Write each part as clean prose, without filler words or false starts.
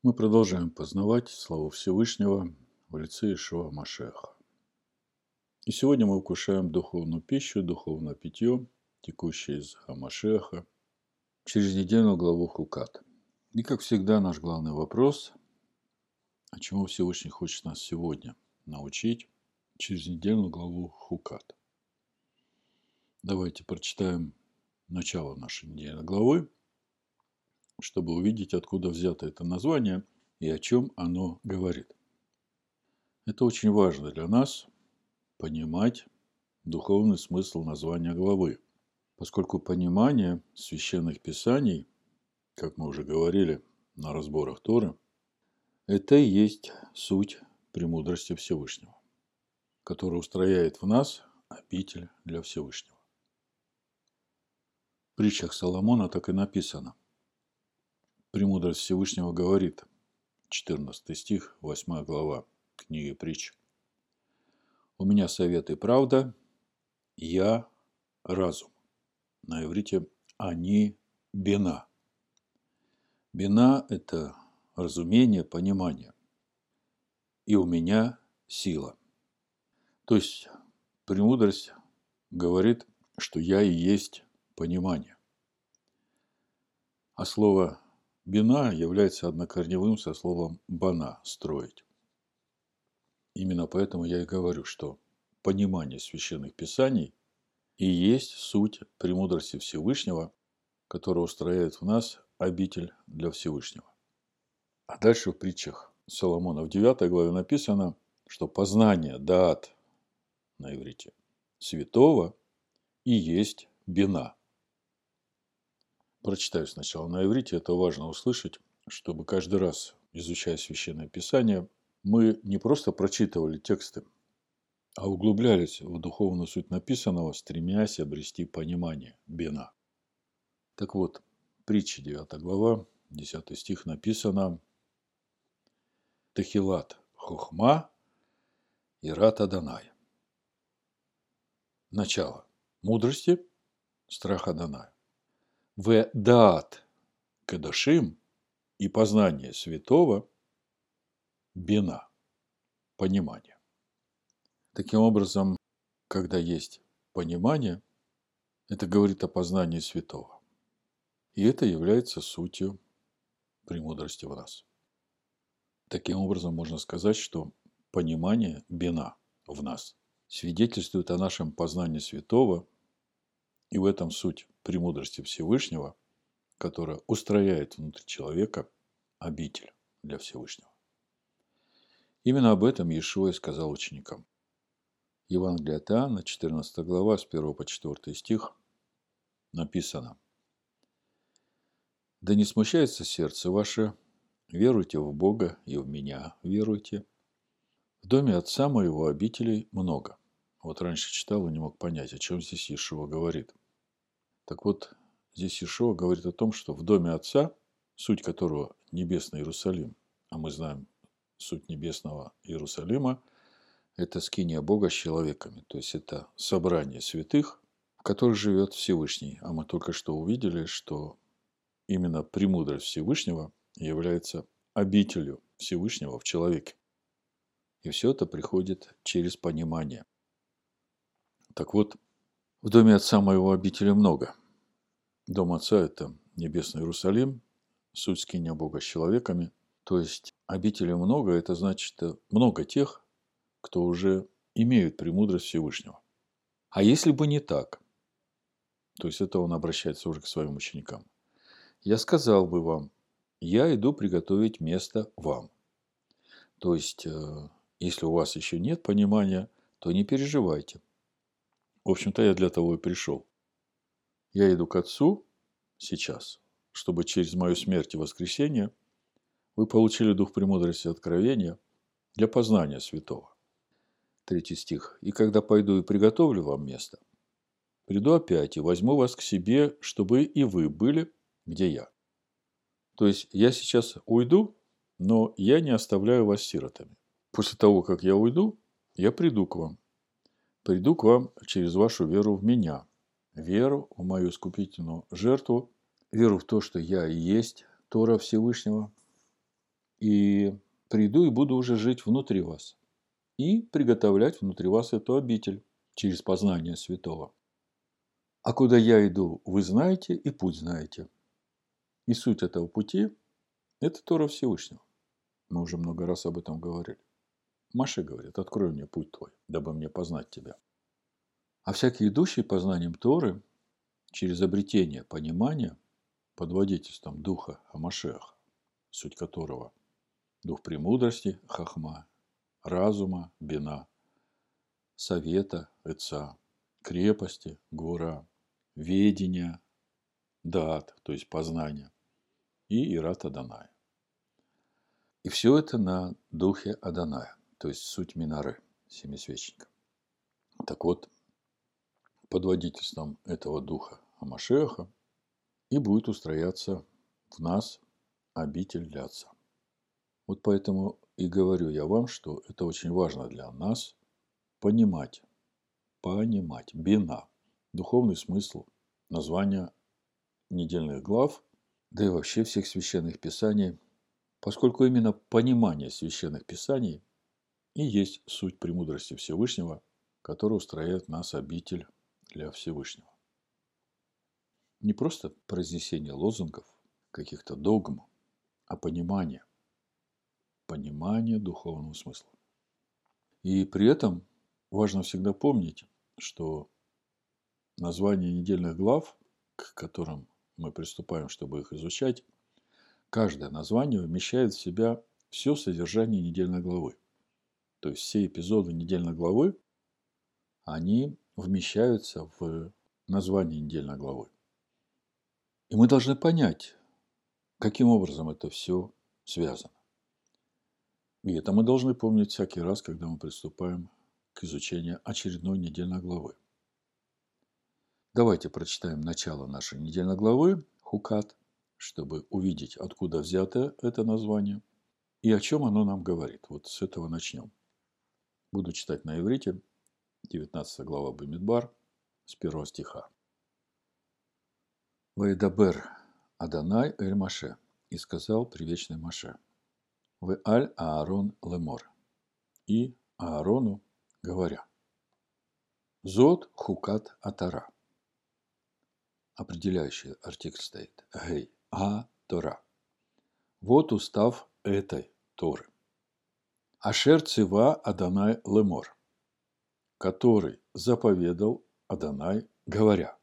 Мы продолжаем познавать славу Всевышнего в лице Иешуа Машеха. И сегодня мы вкушаем духовную пищу, духовное питье, текущее из Машеха, через недельную главу Хукат. И, как всегда, наш главный вопрос, а чему Всевышний хочет нас сегодня научить через недельную главу Хукат. Давайте прочитаем начало нашей недельной главы, чтобы увидеть, откуда взято это название и о чем оно говорит. Это очень важно для нас понимать духовный смысл названия главы, поскольку понимание священных писаний, как мы уже говорили на разборах Торы, это и есть суть премудрости Всевышнего, которая устрояет в нас обитель для Всевышнего. В притчах Соломона так и написано. Премудрость Всевышнего говорит, 14 стих, 8 глава книги притч. «У меня совет и правда, я разум». На иврите «они бина». Бина – это разумение, понимание. И у меня сила. То есть, премудрость говорит, что я и есть понимание. А слово «бина» является однокорневым со словом «бана» – «строить». Именно поэтому я и говорю, что понимание священных писаний и есть суть премудрости Всевышнего, которая устрояет в нас обитель для Всевышнего. А дальше в притчах Соломона в 9 главе написано, что познание даат на иврите святого и есть бина. Прочитаю сначала на иврите, это важно услышать, чтобы каждый раз, изучая Священное Писание, мы не просто прочитывали тексты, а углублялись в духовную суть написанного, стремясь обрести понимание бина. Так вот, притча 9 глава, 10 стих написано «Тахилат хохма ират Адонай». Начало мудрости, страх Адоная. В даат кадашим и познание святого бина, понимание. Таким образом, когда есть понимание, это говорит о познании святого. И это является сутью премудрости в нас. Таким образом, можно сказать, что понимание бина в нас свидетельствует о нашем познании святого, и в этом суть премудрости Всевышнего, которая устрояет внутри человека обитель для Всевышнего. Именно об этом Иешуа и сказал ученикам. Евангелие от Иоанна, 14 глава, с 1 по 4 стих, написано: «Да не смущается сердце ваше, веруйте в Бога и в меня веруйте. В доме Отца моего обителей много». Вот раньше читал и не мог понять, о чем здесь Иешуа говорит. Так вот, здесь Иешуа говорит о том, что в доме Отца, суть которого небесный Иерусалим, а мы знаем суть небесного Иерусалима, это скиния Бога с человеками, то есть это собрание святых, в которых живет Всевышний. А мы только что увидели, что именно премудрость Всевышнего является обителью Всевышнего в человеке. И все это приходит через понимание. Так вот, в доме Отца моего обителей много. Дом Отца – это небесный Иерусалим, суть скиния Бога с человеками. То есть обителей много, это значит много тех, кто уже имеют премудрость Всевышнего. А если бы не так, то есть это он обращается уже к своим ученикам, я сказал бы вам, я иду приготовить место вам. То есть, если у вас еще нет понимания, то не переживайте. В общем-то, я для того и пришел. Я иду к Отцу сейчас, чтобы через мою смерть и воскресение вы получили дух премудрости и откровения для познания святого. 3 стих. «И когда пойду и приготовлю вам место, приду опять и возьму вас к себе, чтобы и вы были, где я». То есть, я сейчас уйду, но я не оставляю вас сиротами. После того, как я уйду, я приду к вам. Приду к вам через вашу веру в меня, веру в мою искупительную жертву, веру в то, что я и есть Тора Всевышнего, И приду и буду уже жить внутри вас. И приготовлять внутри вас эту обитель через познание святого. А куда я иду, вы знаете и путь знаете. И суть этого пути – это Тора Всевышнего. Мы уже много раз об этом говорили. Маше говорит: открой мне путь твой, дабы мне познать тебя. А всякий идущий познанием Торы через обретение понимания под водительством духа Амашеха, суть которого дух премудрости, хахма, разума, бина, совета, эца, крепости, гура, ведения, даат, то есть познания, и ират Аданая. И все это на духе Аданая, то есть суть Минары, семисвечника. Так вот, под водительством этого духа Амашеха и будет устрояться в нас обитель для Отца. Вот поэтому и говорю я вам, что это очень важно для нас понимать, бина, духовный смысл названия недельных глав, да и вообще всех священных писаний, поскольку именно понимание священных писаний и есть суть премудрости Всевышнего, который устрояет нас обитель для Всевышнего. Не просто произнесение лозунгов, каких-то догм, а понимание духовного смысла. И при этом важно всегда помнить, что название недельных глав, к которым мы приступаем, чтобы их изучать, каждое название вмещает в себя все содержание недельной главы. То есть все эпизоды недельной главы, они вмещаются в название недельной главы. И мы должны понять, каким образом это все связано. И это мы должны помнить всякий раз, когда мы приступаем к изучению очередной недельной главы. Давайте прочитаем начало нашей недельной главы, Хукат, чтобы увидеть, откуда взято это название и о чем оно нам говорит. Вот с этого начнем. Буду читать на иврите, 19 глава Бамидбар, с 1 стиха. «Ваидабер Аданай эль Маше, и сказал привечный Маше, в аль Аарон лемор, и Аарону говоря, зод хукат атара». Определяющий артикль стоит. Гей, Тора. Вот устав этой Торы. Ашер цива Аданай лемор, который заповедал Аданай, говоря,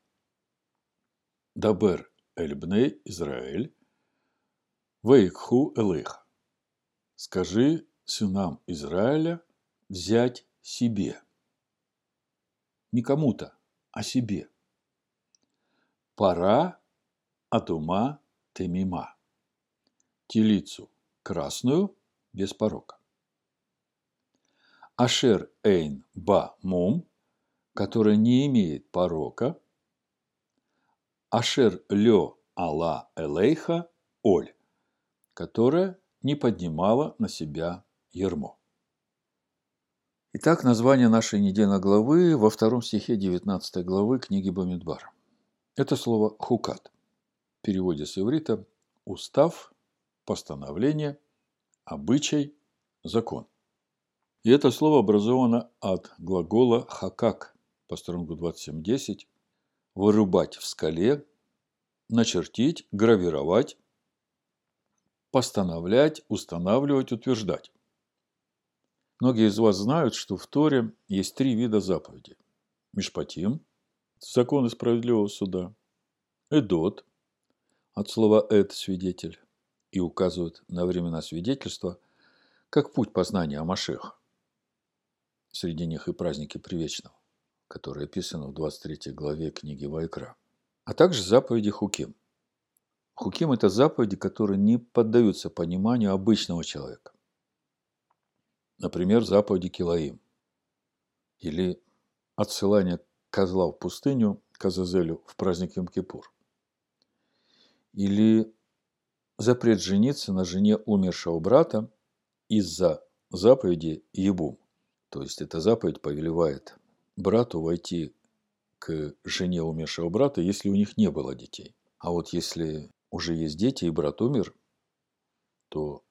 Дабер эль бней Израиль, вейкху элейха. Скажи сынам Израиля взять себе. Не кому-то, а себе. Пара атума темима. Телицу красную, без порока. Ашер эйн ба мум, которая не имеет порока. Ашер лё ала элейха оль, которая не поднимала на себя ярмо. Итак, название нашей недельной главы во 2 стихе 19 главы книги Бамидбар. Это слово «хукат». В переводе с иврита «устав», «постановление», «обычай», «закон». И это слово образовано от глагола «хакак» по Стронгу 27.10 «вырубать в скале», «начертить», «гравировать», «постановлять», «устанавливать», «утверждать». Многие из вас знают, что в Торе есть 3 вида заповедей. Мишпатим – законы справедливого суда. Эдот – от слова «эд» – свидетель, и указывает на времена свидетельства, как путь познания Амашеха. Среди них и праздники Привечного, которые описаны в 23 главе книги Вайкра. А также заповеди Хуким. Хуким – это заповеди, которые не поддаются пониманию обычного человека. Например, заповеди Килаим. Или отсылание козла в пустыню к Азазелю в праздник Йом-Кипур. Или запрет жениться на жене умершего брата из-за заповеди Ебум. То есть, эта заповедь повелевает брату войти к жене умершего брата, если у них не было детей. А вот если уже есть дети и брат умер, то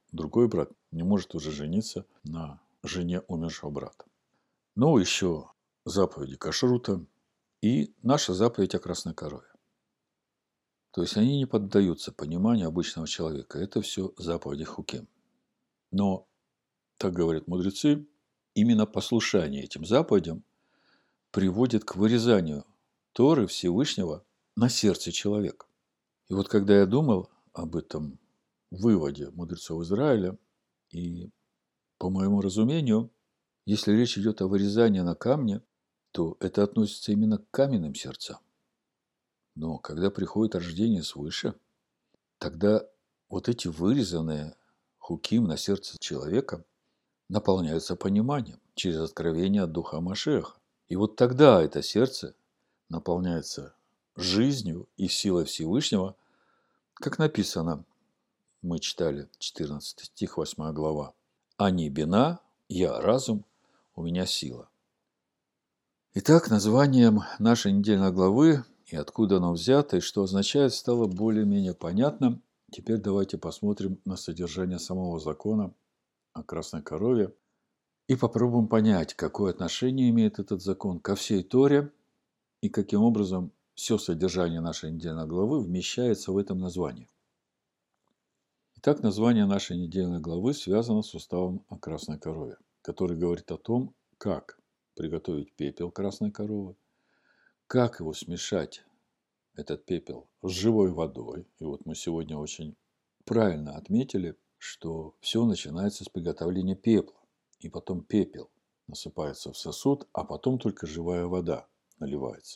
другой брат не может уже жениться на жене умершего брата. Ну, еще заповеди кашрута и наша заповедь о красной корове. То есть они не поддаются пониманию обычного человека. Это все заповеди хуким. Но, так говорят мудрецы, именно послушание этим заповедям приводит к вырезанию Торы Всевышнего на сердце человека. И вот когда я думал об этом выводе мудрецов Израиля, и по моему разумению, если речь идет о вырезании на камне, то это относится именно к каменным сердцам. Но когда приходит рождение свыше, тогда вот эти вырезанные хуким на сердце человека наполняются пониманием через откровение от Духа Машеха. И вот тогда это сердце наполняется жизнью и силой Всевышнего, как написано, мы читали 14 стих, 8 глава. «Они бина, я разум, у меня сила». Итак, названием нашей недельной главы и откуда оно взято, и что означает, стало более-менее понятно. Теперь давайте посмотрим на содержание самого закона о красной корове и попробуем понять, какое отношение имеет этот закон ко всей Торе и каким образом все содержание нашей недельной главы вмещается в этом названии. Итак, название нашей недельной главы связано с уставом о красной корове, который говорит о том, как приготовить пепел красной коровы, как его смешать, этот пепел, с живой водой. И вот мы сегодня очень правильно отметили, что все начинается с приготовления пепла. И потом пепел насыпается в сосуд, а потом только живая вода наливается.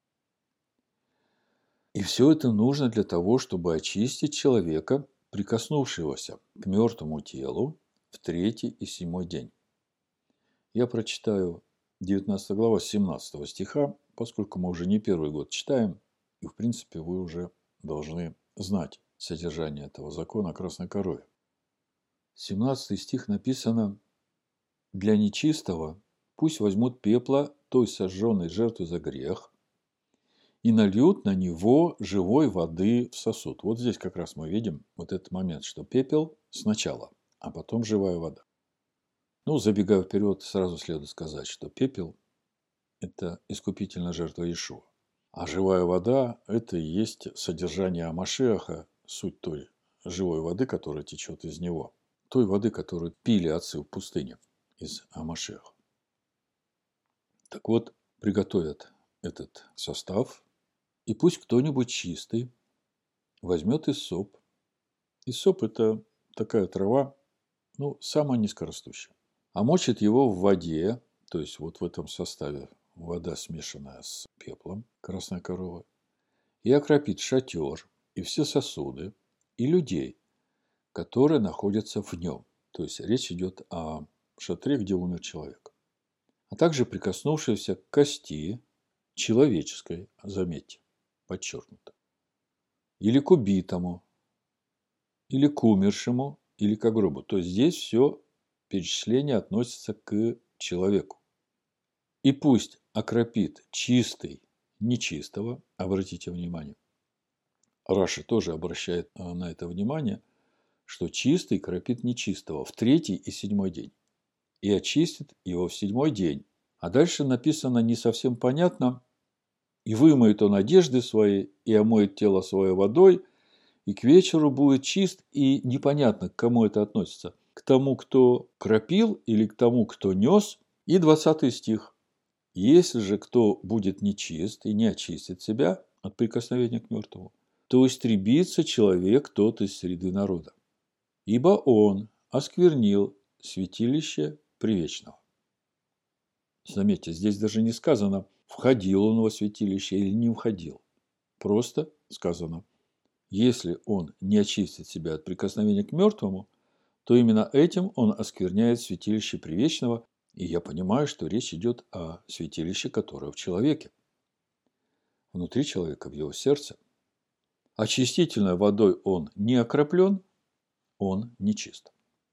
И все это нужно для того, чтобы очистить человека, прикоснувшегося к мертвому телу в 3-й и 7-й день. Я прочитаю 19 глава 17 стиха, поскольку мы уже не первый год читаем, и в принципе вы уже должны знать содержание этого закона о красной корове. 17 стих написано: «Для нечистого пусть возьмут пепла той сожженной жертвы за грех и нальют на него живой воды в сосуд». Вот здесь как раз мы видим вот этот момент, что пепел сначала, а потом живая вода. Ну, забегая вперед, сразу следует сказать, что пепел – это искупительная жертва Иешуа. А живая вода – это и есть содержание Машиаха, суть той живой воды, которая течет из него. Той воды, которую пили отцы в пустыне из Машиаха. Так вот, приготовят этот состав, и пусть кто-нибудь чистый возьмет иссоп. Иссоп – это такая трава, самая низкорастущая. А мочит его в воде, то есть вот в этом составе вода, смешанная с пеплом красной коровы, и окропит шатер и все сосуды и людей, которые находятся в нем. То есть речь идет о шатре, где умер человек. А также прикоснувшийся к кости человеческой, заметьте, подчеркнуто, или к убитому, или к умершему, или к гробу. То есть здесь все перечисление относится к человеку. И пусть окропит чистый нечистого, обратите внимание. Раши тоже обращает на это внимание, что чистый кропит нечистого в 3-й и 7-й день. И очистит его в 7-й день. А дальше написано не совсем понятно. И вымоет он одежды свои, и омоет тело свое водой, и к вечеру будет чист, и непонятно, к кому это относится. К тому, кто кропил, или к тому, кто нес. И 20 стих. Если же кто будет нечист и не очистит себя от прикосновения к мертвому, то истребится человек тот из среды народа. Ибо он осквернил святилище Привечного. Заметьте, здесь даже не сказано, входил он во святилище или не входил. Просто сказано, если он не очистит себя от прикосновения к мертвому, то именно этим он оскверняет святилище Привечного, и я понимаю, что речь идет о святилище, которое в человеке. Внутри человека, в его сердце. Очистительной водой он не окроплен, он нечист.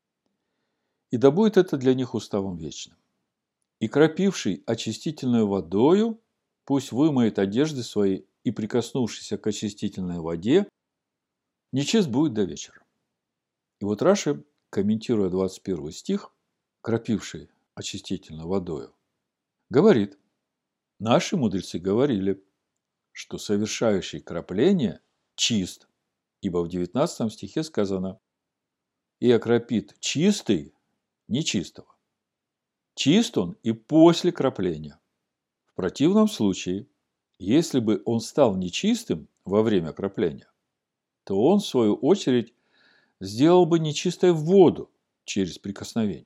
И да будет это для них уставом вечным. И кропивший очистительной водою, пусть вымоет одежды свои, и прикоснувшийся к очистительной воде, нечист будет до вечера. И вот Раши комментируя 21 стих, кропивший очистительно водою, говорит: наши мудрецы говорили, что совершающий кропление чист, ибо в 19 стихе сказано: и окропит чистый нечистого. Чист он и после кропления. В противном случае, если бы он стал нечистым во время кропления, то он, в свою очередь, сделал бы нечистой воду через прикосновение.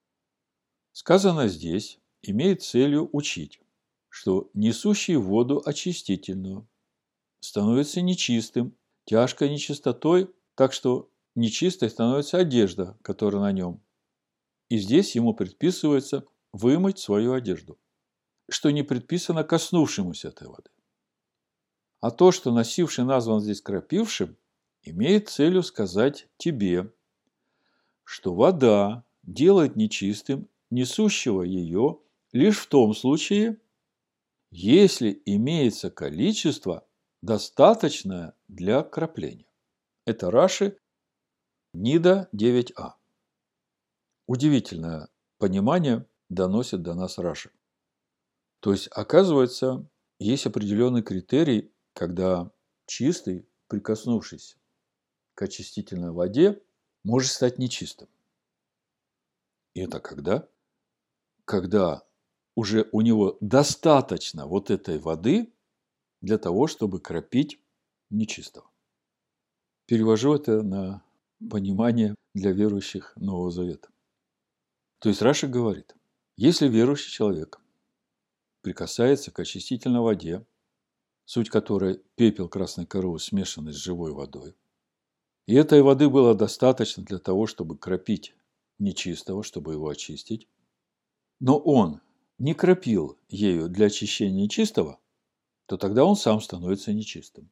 Сказано здесь имеет целью учить, что несущий воду очистительную становится нечистым, тяжкой нечистотой, так что нечистой становится одежда, которая на нем. И здесь ему предписывается вымыть свою одежду, что не предписано коснувшемуся этой воды. А то, что носивший назван здесь кропившим, имеет целью сказать тебе, что вода делает нечистым несущего ее лишь в том случае, если имеется количество, достаточное для кропления. Это Раши, Нида 9а. Удивительное понимание доносит до нас Раши. То есть, оказывается, есть определенный критерий, когда чистый, прикоснувшись к очистительной воде, может стать нечистым. И это когда? Когда уже у него достаточно вот этой воды для того, чтобы кропить нечистого. Перевожу это на понимание для верующих Нового Завета. То есть Раши говорит, если верующий человек прикасается к очистительной воде, суть которой пепел красной коровы, смешанный с живой водой, и этой воды было достаточно для того, чтобы кропить нечистого, чтобы его очистить, но он не кропил ею для очищения нечистого, то тогда он сам становится нечистым.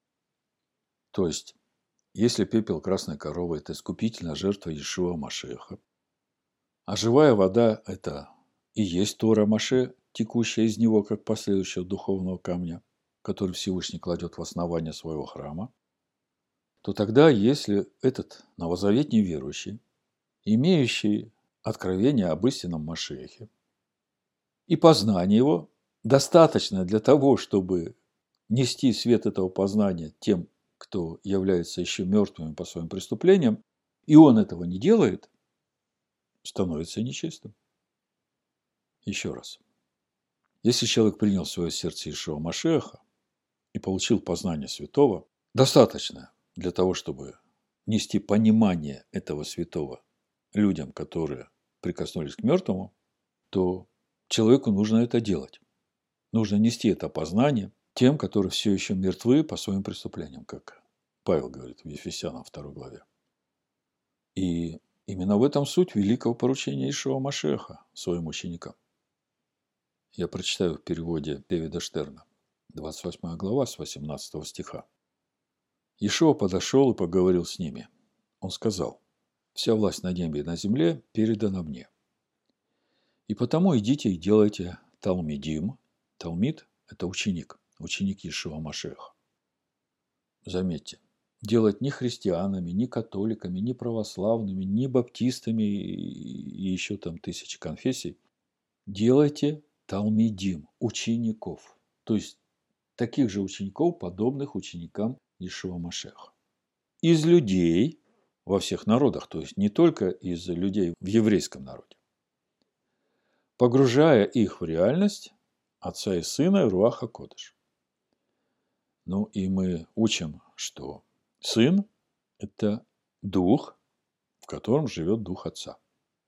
То есть, если пепел красной коровы – это искупительная жертва Иешуа Машиаха, а живая вода – это и есть Тора Моше, текущая из него, как последующего духовного камня, который Всевышний кладет в основание своего храма, то тогда, если этот новозаветний верующий, имеющий откровение об истинном Машиахе, и познание его достаточно для того, чтобы нести свет этого познания тем, кто является еще мертвыми по своим преступлениям, и он этого не делает, становится нечистым. Еще раз. Если человек принял в свое сердце Иешуа Машиаха и получил познание святого, достаточно для того, чтобы нести понимание этого святого людям, которые прикоснулись к мертвому, то человеку нужно это делать. Нужно нести это познание тем, которые все еще мертвы по своим преступлениям, как Павел говорит в Ефесянам 2 главе. И именно в этом суть великого поручения Иешуа Машиаха своим ученикам. Я прочитаю в переводе Дэвида Штерна, 28 глава с 18 стиха. Иешуа подошел и поговорил с ними. Он сказал: «Вся власть на небе и на земле передана мне. И потому идите и делайте талмидим». Талмид – это ученик, ученик Иешуа Машиаха. Заметьте, делать ни христианами, ни католиками, ни православными, ни баптистами и еще там тысячи конфессий. Делайте талмидим, учеников. То есть, таких же учеников, подобных ученикам Иешуа Машиаха. Из людей во всех народах, то есть не только из людей в еврейском народе. Погружая их в реальность Отца и Сына и Руаха Кодеш. Ну и мы учим, что Сын – это Дух, в котором живет Дух Отца.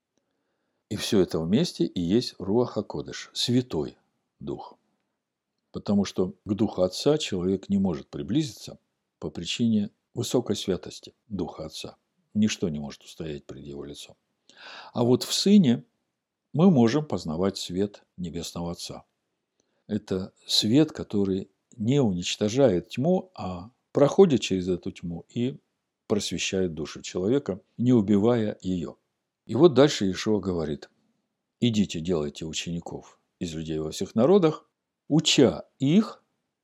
И все это вместе и есть Руаха Кодеш, Святой Дух. Потому что к Духу Отца человек не может приблизиться по причине высокой святости Духа Отца. Ничто не может устоять пред Его лицом. А вот в Сыне мы можем познавать свет Небесного Отца. Это свет, который не уничтожает тьму, а проходит через эту тьму и просвещает душу человека, не убивая ее. И вот дальше Иешуа говорит: идите, делайте учеников из людей во всех народах, уча их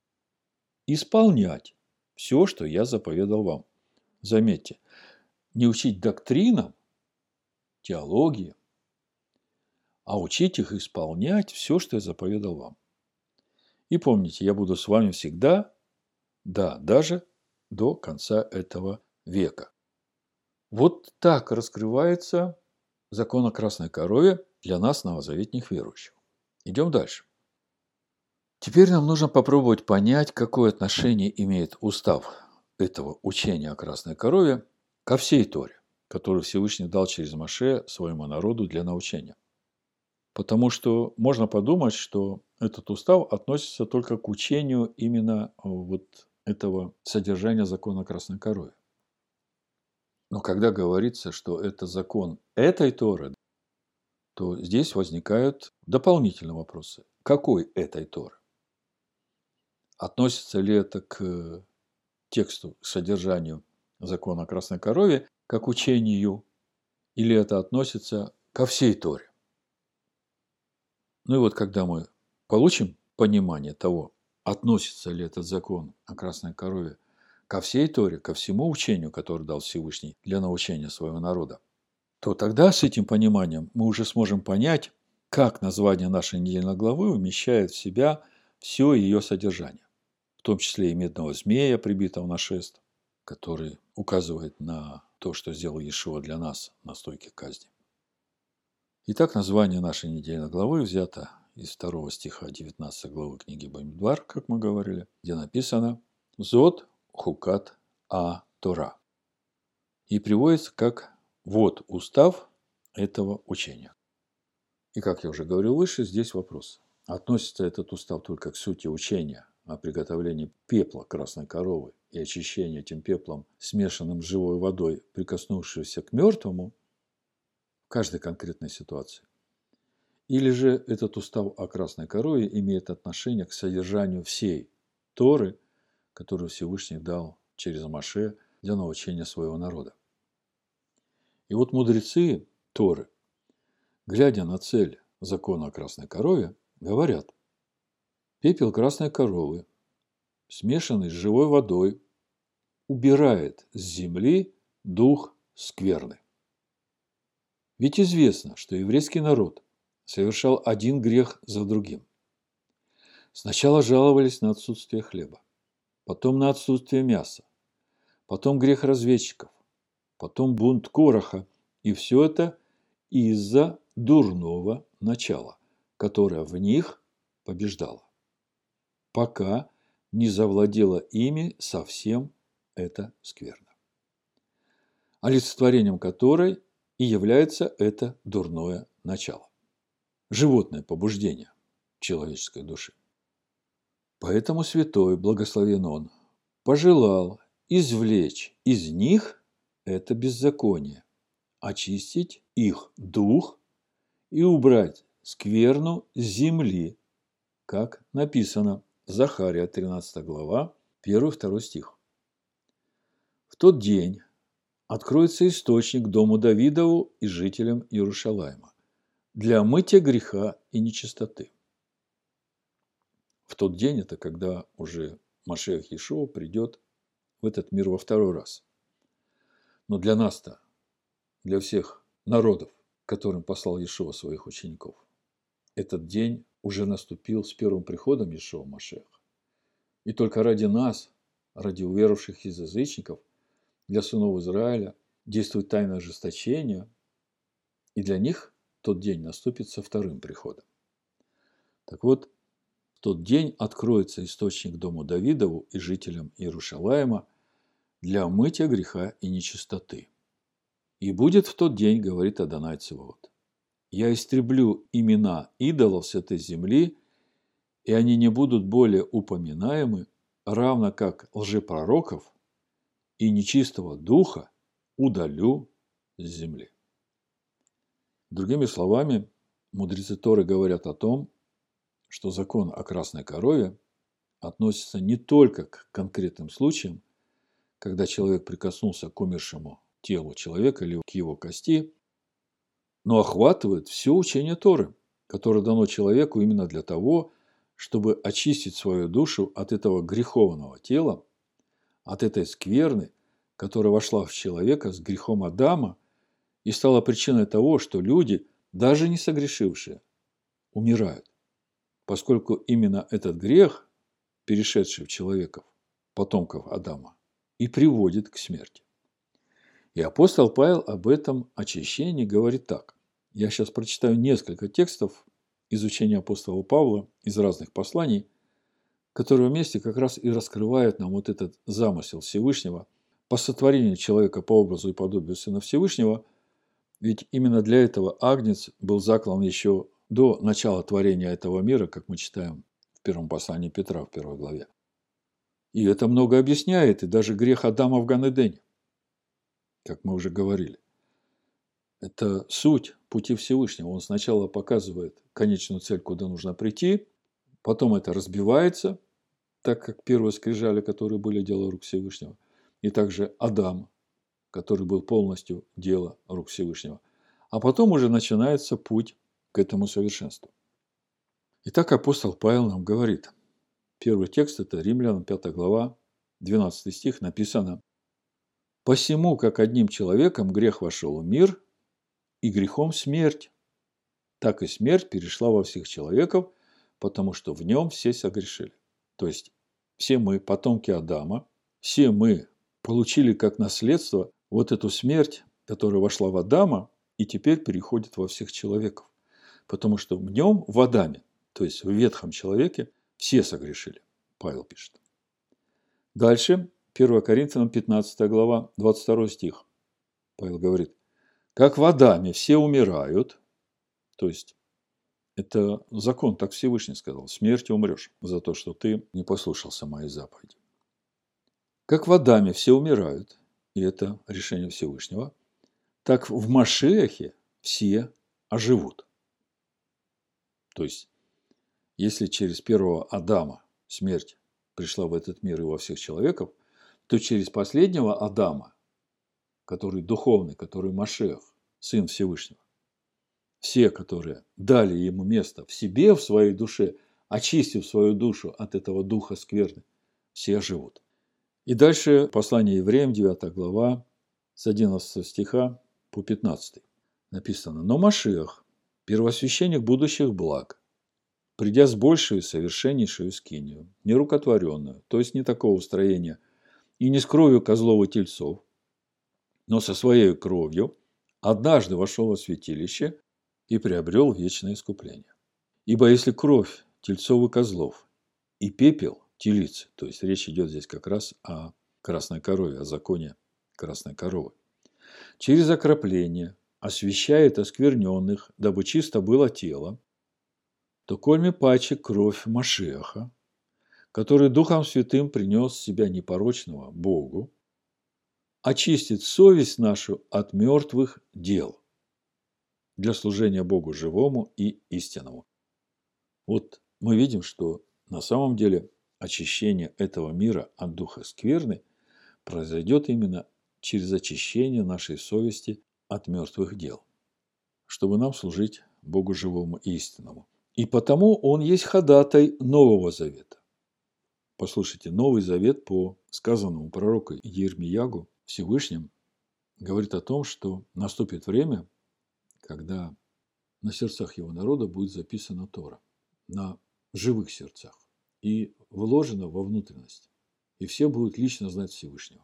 исполнять все, что я заповедал вам. Заметьте, не учить доктринам, теологии, а учить их исполнять все, что я заповедал вам. И помните, я буду с вами всегда, да, даже до конца этого века. Вот так раскрывается закон о красной корове для нас, новозаветных верующих. Идем дальше. Теперь нам нужно попробовать понять, какое отношение имеет устав этого учения о красной корове ко всей Торе, которую Всевышний дал через Моше своему народу для научения. Потому что можно подумать, что этот устав относится только к учению именно вот этого содержания закона о красной корове. Но когда говорится, что это закон этой Торы, то здесь возникают дополнительные вопросы. Какой этой Торы? Относится ли это к тексту, к содержанию закона о красной корове, как учению, или это относится ко всей Торе? Ну и вот когда мы получим понимание того, относится ли этот закон о красной корове ко всей Торе, ко всему учению, которое дал Всевышний для научения своего народа, то тогда с этим пониманием мы уже сможем понять, как название нашей недельной главы умещает в себя все ее содержание, в том числе и медного змея, прибитого на шест, который указывает на то, что сделал Иешуа для нас на стойке казни. Итак, название нашей недельной главы взято из 2 стиха 19 главы книги Бамидбар, как мы говорили, где написано «Зод хукат а-Тора» и приводится как «Вот устав этого учения». И, как я уже говорил выше, здесь вопрос. Относится этот устав только к сути учения о приготовлении пепла красной коровы и очищении этим пеплом, смешанным с живой водой, прикоснувшегося к мертвому, в каждой конкретной ситуации? Или же этот устав о красной корове имеет отношение к содержанию всей Торы, которую Всевышний дал через Моше для научения своего народа? И вот мудрецы Торы, глядя на цель закона о красной корове, говорят: пепел красной коровы, смешанный с живой водой, убирает с земли дух скверны. Ведь известно, что еврейский народ совершал один грех за другим. Сначала жаловались на отсутствие хлеба, потом на отсутствие мяса, потом грех разведчиков, потом бунт Кораха, и все это из-за дурного начала, которое в них побеждало, пока не завладела ими совсем эта скверна, олицетворением которой и является это дурное начало, животное побуждение человеческой души. Поэтому святой, благословен он, пожелал извлечь из них это беззаконие, очистить их дух и убрать скверну с земли, как написано, Захария, 13 глава, 1-2 стих. В тот день откроется источник дому Давидову и жителям Иерушалайма для мытья греха и нечистоты. В тот день, это когда уже Машиах Иешуа придет в этот мир во второй раз. Но для нас-то, для всех народов, которым послал Иешуа своих учеников, этот день уже наступил с первым приходом Иешуа Машиаха. И только ради нас, ради уверовавших из язычников, для сынов Израиля действует тайна ожесточения, и для них тот день наступит со вторым приходом. Так вот, в тот день откроется источник дому Давидову и жителям Иерушалайма для мытья греха и нечистоты. И будет в тот день, говорит Адонай Цеваот, я истреблю имена идолов с этой земли, и они не будут более упоминаемы, равно как лжепророков и нечистого духа удалю с земли. Другими словами, мудрецы Торы говорят о том, что закон о красной корове относится не только к конкретным случаям, когда человек прикоснулся к умершему телу человека или к его кости, но охватывает все учение Торы, которое дано человеку именно для того, чтобы очистить свою душу от этого греховного тела, от этой скверны, которая вошла в человека с грехом Адама и стало причиной того, что люди, даже не согрешившие, умирают, поскольку именно этот грех, перешедший в человеков, потомков Адама, и приводит к смерти. И апостол Павел об этом очищении говорит так. Я сейчас прочитаю несколько текстов из учения апостола Павла из разных посланий, которые вместе как раз и раскрывают нам вот этот замысел Всевышнего по сотворению человека по образу и подобию Сына Всевышнего. Ведь именно для этого агнец был заклан еще до начала творения этого мира, как мы читаем в первом послании Петра в 1 главе. И это много объясняет, и даже грех Адама в Ган-Эдене, как мы уже говорили. Это суть пути Всевышнего. Он сначала показывает конечную цель, куда нужно прийти, потом это разбивается, так как первые скрижали, которые были дело рук Всевышнего, и также Адам, который был полностью дело рук Всевышнего. А потом уже начинается путь к этому совершенству. Итак, апостол Павел нам говорит. Первый текст – это Римлянам 5 глава, 12 стих, написано: «Посему, как одним человеком грех вошел в мир, и грехом смерть, так и смерть перешла во всех человеков, потому что в нем все согрешили». То есть, все мы, потомки Адама, все мы получили как наследство вот эту смерть, которая вошла в Адама и теперь переходит во всех человеков. Потому что в нем, в Адаме, то есть в ветхом человеке, все согрешили, Павел пишет. Дальше, 1 Коринфянам 15 глава, 22 стих. Павел говорит: «Как в Адаме все умирают», то есть это закон, так Всевышний сказал: смертью умрешь за то, что ты не послушался моей заповеди. Как в Адаме все умирают, и это решение Всевышнего, так в Машиахе все оживут. То есть, если через первого Адама смерть пришла в этот мир и во всех человеков, то через последнего Адама, который духовный, который Машиах, Сын Всевышнего, все, которые дали ему место в себе, в своей душе, очистив свою душу от этого духа скверны, все живут. И дальше послание евреям, 9 глава, с 11 стиха по 15 написано: «Но Машиах, первосвященник будущих благ, придя с большей совершеннейшую скинию, нерукотворенную, то есть не такого строения, и не с кровью козлов и тельцов, но со своей кровью, однажды вошел во святилище и приобрел вечное искупление. Ибо если кровь тельцов и козлов и пепел телицы, то есть речь идет здесь как раз о красной корове, о законе красной коровы, через окропление освящает оскверненных, дабы чисто было тело, то кольми паче кровь Машиаха, который Духом Святым принес себя непорочного Богу, очистит совесть нашу от мертвых дел для служения Богу живому и истинному». Вот мы видим, что на самом деле очищение этого мира от духа скверны произойдет именно через очищение нашей совести от мертвых дел, чтобы нам служить Богу живому и истинному. И потому он есть ходатай Нового Завета. Послушайте, Новый Завет по сказанному пророку Иеремиягу Всевышним говорит о том, что наступит время, когда на сердцах его народа будет записана Тора, на живых сердцах, и вложена во внутренность. И все будут лично знать Всевышнего.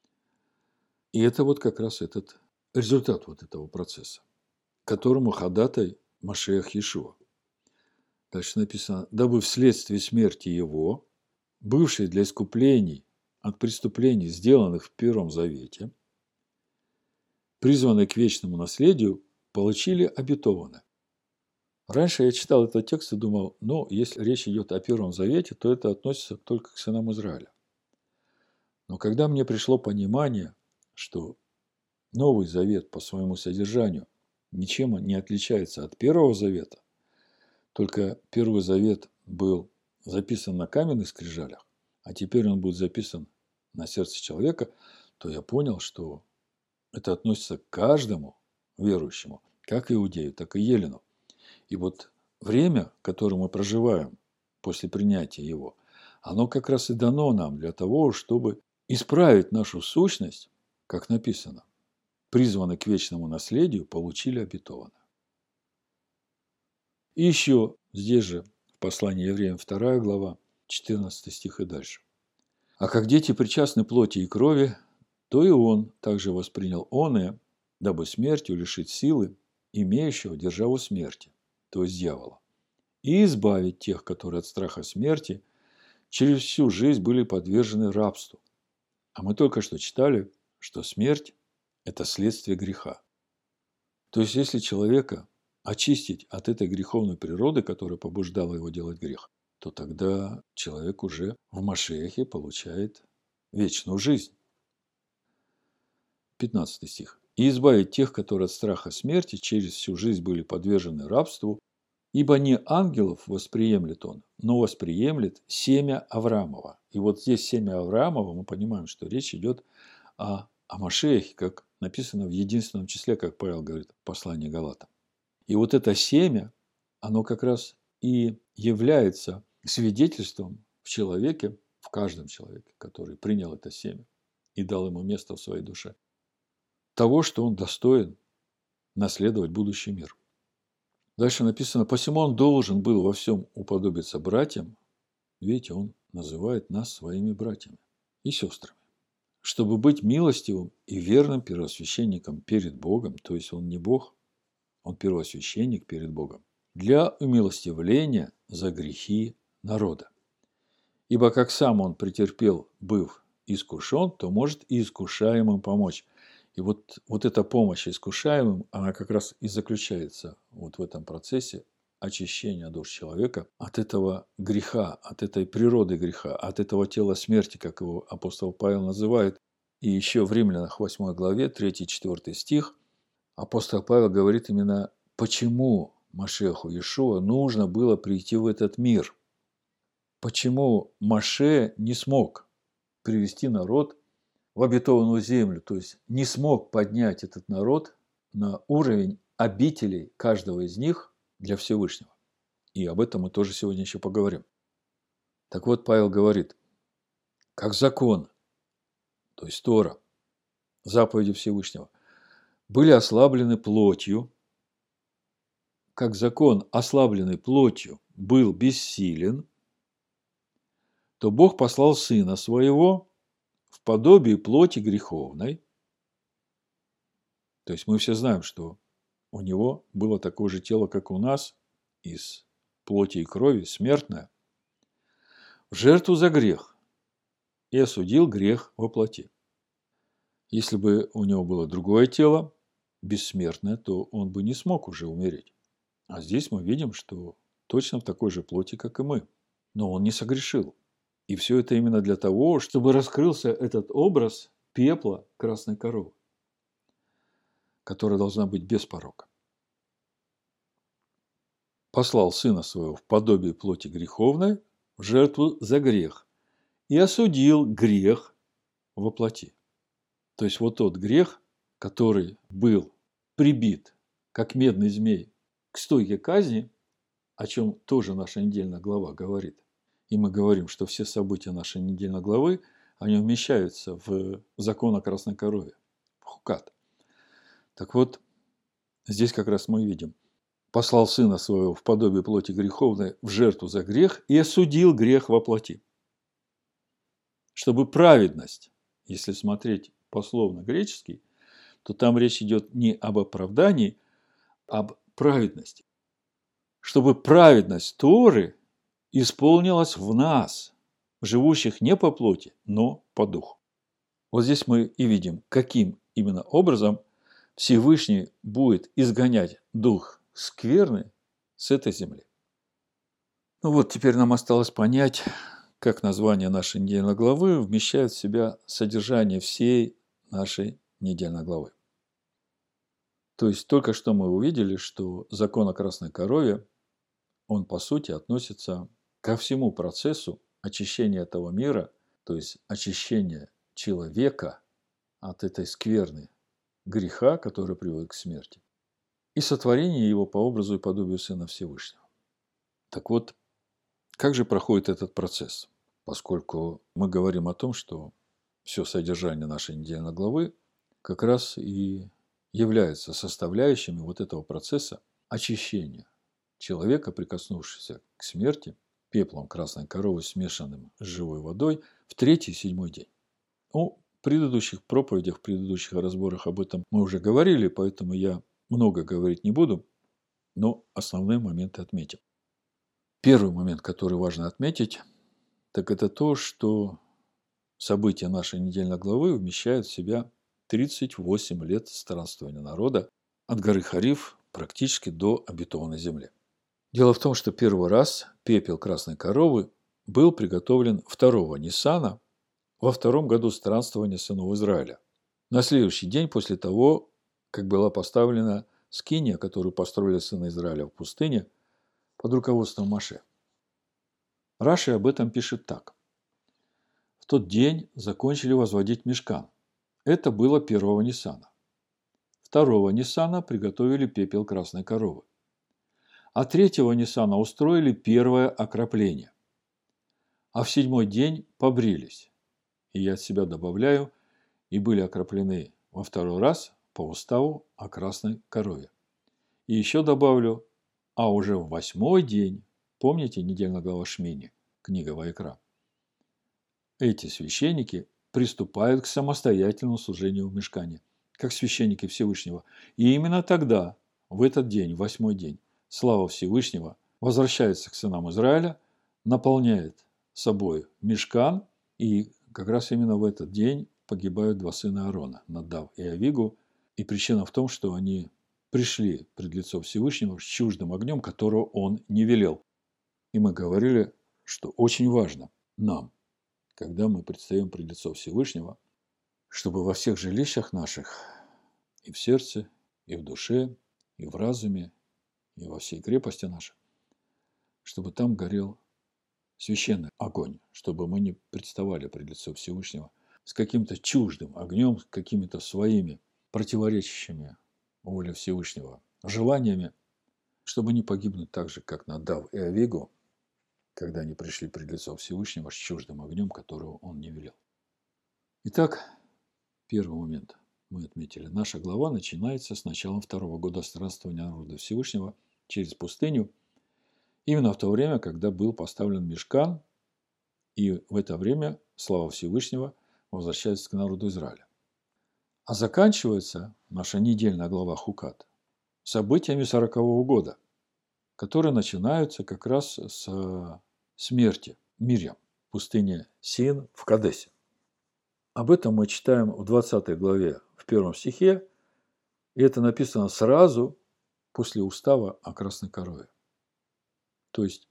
И это вот как раз этот результат вот этого процесса, которому ходатай Машиах Иешуа. Дальше написано: «Дабы вследствие смерти его, бывшей для искуплений от преступлений, сделанных в Первом Завете, призванные к вечному наследию, получили обетованное». Раньше я читал этот текст и думал, если речь идет о Первом Завете, то это относится только к сынам Израиля. Но когда мне пришло понимание, что Новый Завет по своему содержанию ничем не отличается от Первого Завета, только Первый Завет был записан на каменных скрижалях, а теперь он будет записан на сердце человека, то я понял, что это относится к каждому верующему, как иудею, так и елену. И вот время, которое мы проживаем после принятия его, оно как раз и дано нам для того, чтобы исправить нашу сущность, как написано. призваны к вечному наследию, получили обетованное. И еще здесь же, в послании Евреям 2 глава, 14 стих и дальше. «А как дети причастны плоти и крови, то и он также воспринял оное, дабы смертью лишить силы, имеющего державу смерти, то есть дьявола, и избавить тех, которые от страха смерти через всю жизнь были подвержены рабству». А мы только что читали, что смерть – это следствие греха. То есть, если человека очистить от этой греховной природы, которая побуждала его делать грех, то тогда человек уже в Машиахе получает вечную жизнь. 15 стих. «И избавить тех, которые от страха смерти через всю жизнь были подвержены рабству, ибо не ангелов восприемлет он, но восприемлет семя Авраамова». И вот здесь семя Авраамова, мы понимаем, что речь идет о Машиахе, как написано в единственном числе, как Павел говорит в послании Галатам. И вот это семя, оно как раз и является свидетельством в человеке, в каждом человеке, который принял это семя и дал ему место в своей душе, того, что он достоин наследовать будущий мир. Дальше написано: «Посему он должен был во всем уподобиться братьям». Видите, он называет нас своими братьями и сестрами, чтобы быть милостивым и верным первосвященником перед Богом, то есть он не Бог, он первосвященник перед Богом, для умилостивления за грехи народа. Ибо как сам он претерпел, быв искушен, то может и искушаемым помочь. И вот эта помощь искушаемым, она как раз и заключается вот в этом процессе очищения душ человека от этого греха, от этой природы греха, от этого тела смерти, как его апостол Павел называет. И еще в Римлянах 8 главе, 3-4 стих, апостол Павел говорит именно, почему Машеху Иешуа нужно было прийти в этот мир. Почему Маше не смог привести народ в обетованную землю, то есть не смог поднять этот народ на уровень обителей каждого из них для Всевышнего. И об этом мы тоже сегодня еще поговорим. Так вот, Павел говорит, как закон, то есть Тора, заповеди Всевышнего, были ослаблены плотью, как закон, ослабленный плотью, был бессилен, то Бог послал Сына Своего в подобие плоти греховной. То есть мы все знаем, что у Него было такое же тело, как у нас, из плоти и крови, смертное, в жертву за грех и осудил грех во плоти. Если бы у Него было другое тело, бессмертное, то Он бы не смог уже умереть. А здесь мы видим, что точно в такой же плоти, как и мы. Но Он не согрешил. И все это именно для того, чтобы раскрылся этот образ пепла красной коровы, которая должна быть без порока. Послал Сына Своего в подобие плоти греховной в жертву за грех и осудил грех во плоти. То есть вот тот грех, который был прибит, как медный змей, к стойке казни, о чем тоже наша недельная глава говорит. И мы говорим, что все события нашей недельной главы, они умещаются в закон о красной корове, в Хукат. Так вот, здесь как раз мы видим, послал Сына Своего в подобие плоти греховной в жертву за грех и осудил грех во плоти. Чтобы праведность, если смотреть пословно греческий, то там речь идет не об оправдании, а об праведности. Чтобы праведность Торы исполнилась в нас, живущих не по плоти, но по духу. Вот здесь мы и видим, каким именно образом Всевышний будет изгонять дух скверны с этой земли. Ну вот, теперь нам осталось понять, как название нашей недельной главы вмещает в себя содержание всей нашей недельной главы. То есть, только что мы увидели, что закон о красной корове, он по сути относится ко всему процессу очищения этого мира, то есть очищения человека от этой скверны греха, который приводит к смерти, и сотворения его по образу и подобию Сына Всевышнего. Так вот, как же проходит этот процесс? Поскольку мы говорим о том, что все содержание нашей недельной главы как раз и являются составляющими вот этого процесса очищения человека, прикоснувшегося к смерти, пеплом красной коровы, смешанным с живой водой, в 3-й и 7-й день. В предыдущих проповедях, в предыдущих разборах об этом мы уже говорили, поэтому я много говорить не буду, но основные моменты отметим. Первый момент, который важно отметить, так это то, что события нашей недельной главы вмещают в себя 38 лет странствования народа от горы Хариф практически до обетованной земли. Дело в том, что первый раз пепел красной коровы был приготовлен 2-го Ниссана во 2-м году странствования сынов Израиля. На следующий день после того, как была поставлена скиния, которую построили сыны Израиля в пустыне под руководством Моше. Раши об этом пишет так. В тот день закончили возводить мишкан. Это было 1-го Ниссана. 2-го Ниссана приготовили пепел красной коровы. А 3-го Ниссана устроили первое окропление. А в 7-й день побрились. И я от себя добавляю, и были окроплены во 2-й раз по уставу о красной корове. И еще добавлю, а уже в 8-й день, помните недельная глава Шмини, книга Ваикра, эти священники приступают к самостоятельному служению в мишкане, как священники Всевышнего. И именно тогда, в этот день, в 8-й день, слава Всевышнего возвращается к сынам Израиля, наполняет собой мишкан, и как раз именно в этот день погибают 2 сына Аарона, Надав и Авигу. И причина в том, что они пришли пред лицо Всевышнего с чуждым огнем, которого он не велел. И мы говорили, что очень важно нам, когда мы предстаем пред лицо Всевышнего, чтобы во всех жилищах наших, и в сердце, и в душе, и в разуме, и во всей крепости нашей, чтобы там горел священный огонь, чтобы мы не представали пред лицо Всевышнего с каким-то чуждым огнем, с какими-то своими противоречащими воле Всевышнего желаниями, чтобы не погибнуть так же, как Надав и Авигу, когда они пришли пред лицо Всевышнего с чуждым огнем, которого он не велел. Итак, первый момент мы отметили. Наша глава начинается с начала 2-го года странствования народа Всевышнего через пустыню, именно в то время, когда был поставлен мишкан, и в это время слава Всевышнего возвращается к народу Израиля. А заканчивается наша недельная глава Хукат событиями 40-го года, которые начинаются как раз с смерти Мирьям в пустыне Син в Кадесе. Об этом мы читаем в 20 главе, в 1 стихе, и это написано сразу после устава о красной корове. То есть,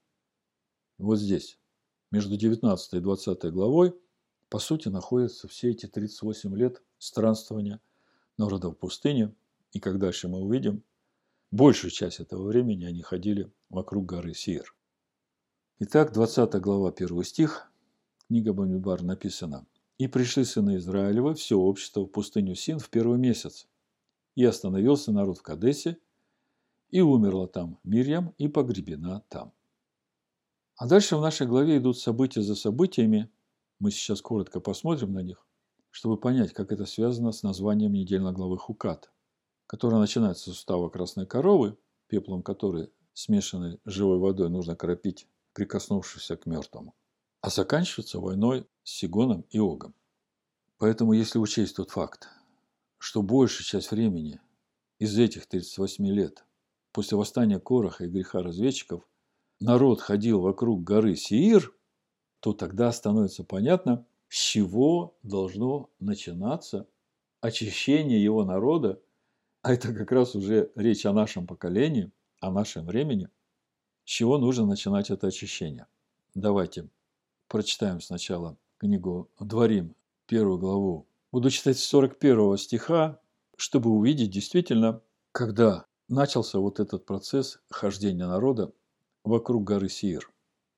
вот здесь, между 19 и 20 главой, по сути, находятся все эти 38 лет странствования народа в пустыне, и как дальше мы увидим, большую часть этого времени они ходили вокруг горы Сеир. Итак, 20 глава, 1 стих, книга Бамидбар написано. «И пришли сыны Израилевы, все общество в пустыню Син в 1-й месяц. И остановился народ в Кадесе, и умерла там Мирьям, и погребена там». А дальше в нашей главе идут события за событиями. Мы сейчас коротко посмотрим на них, чтобы понять, как это связано с названием недельной главы Хукат, которая начинается с устава красной коровы, пеплом которой, смешанной с живой водой, нужно кропить прикоснувшись к мертвому, а заканчивается войной с Сигоном и Огом. Поэтому, если учесть тот факт, что большая часть времени из этих 38 лет после восстания Кораха и греха разведчиков народ ходил вокруг горы Сеир, то тогда становится понятно, с чего должно начинаться очищение его народа, а это как раз уже речь о нашем поколении, о нашем времени, с чего нужно начинать это очищение. Давайте прочитаем сначала книгу Дворим, 1 главу. Буду читать с 41 стиха, чтобы увидеть действительно, когда начался вот этот процесс хождения народа вокруг горы Сеир.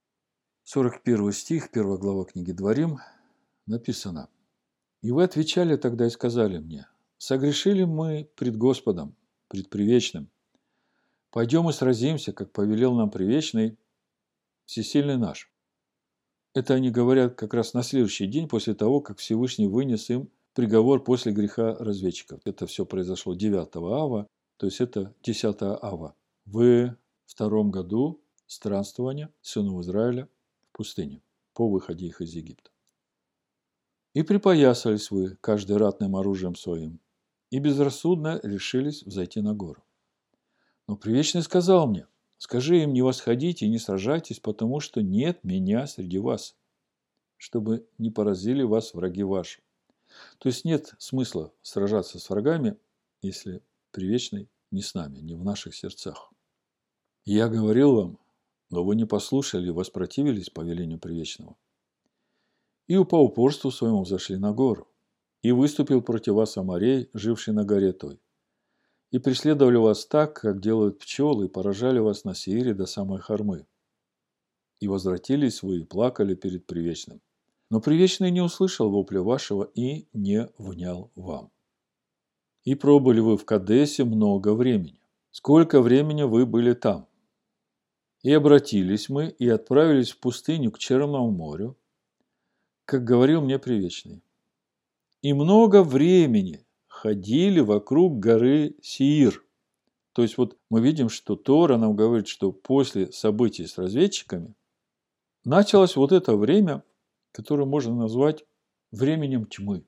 41 стих, 1 глава книги Дворим, написано. «И вы отвечали тогда и сказали мне, согрешили мы пред Господом, пред Привечным. Пойдем и сразимся, как повелел нам Привечный, Всесильный наш». Это они говорят как раз на следующий день после того, как Всевышний вынес им приговор после греха разведчиков. Это все произошло 9 ава, то есть это 10 ава. В втором году странствования сынов Израиля в пустыне по выходе их из Египта. И припоясались вы, каждый ратным оружием своим, и безрассудно решились взойти на гору. Но Предвечный сказал мне: скажи им, не восходите и не сражайтесь, потому что нет меня среди вас, чтобы не поразили вас враги ваши. То есть нет смысла сражаться с врагами, если Предвечный не с нами, не в наших сердцах. Я говорил вам, но вы не послушали и воспротивились повелению Предвечного. И по упорству своему взошли на гору, и выступил против вас Аморей, живший на горе той. И преследовали вас так, как делают пчелы, и поражали вас на Сеире до самой Хормы. И возвратились вы и плакали перед Предвечным. Но Предвечный не услышал вопля вашего и не внял вам. И пробыли вы в Кадесе много времени. Сколько времени вы были там? И обратились мы и отправились в пустыню к Черному морю, как говорил мне Предвечный. И много времени ходили вокруг горы Сеир. То есть вот мы видим, что Тора нам говорит, что после событий с разведчиками началось вот это время, которое можно назвать временем тьмы.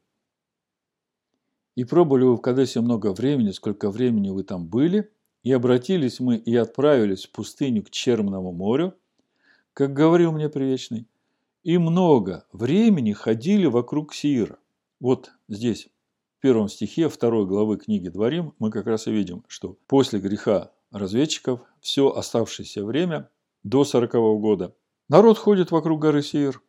И пробыли вы в Кадесе много времени, сколько времени вы там были, и обратились мы и отправились в пустыню к Черному морю, как говорил мне Предвечный, и много времени ходили вокруг Сеира. Вот здесь, в 1 стихе 2 главы книги Дворим, мы как раз и видим, что после греха разведчиков все оставшееся время, до 40-го года, народ ходит вокруг горы Сеир.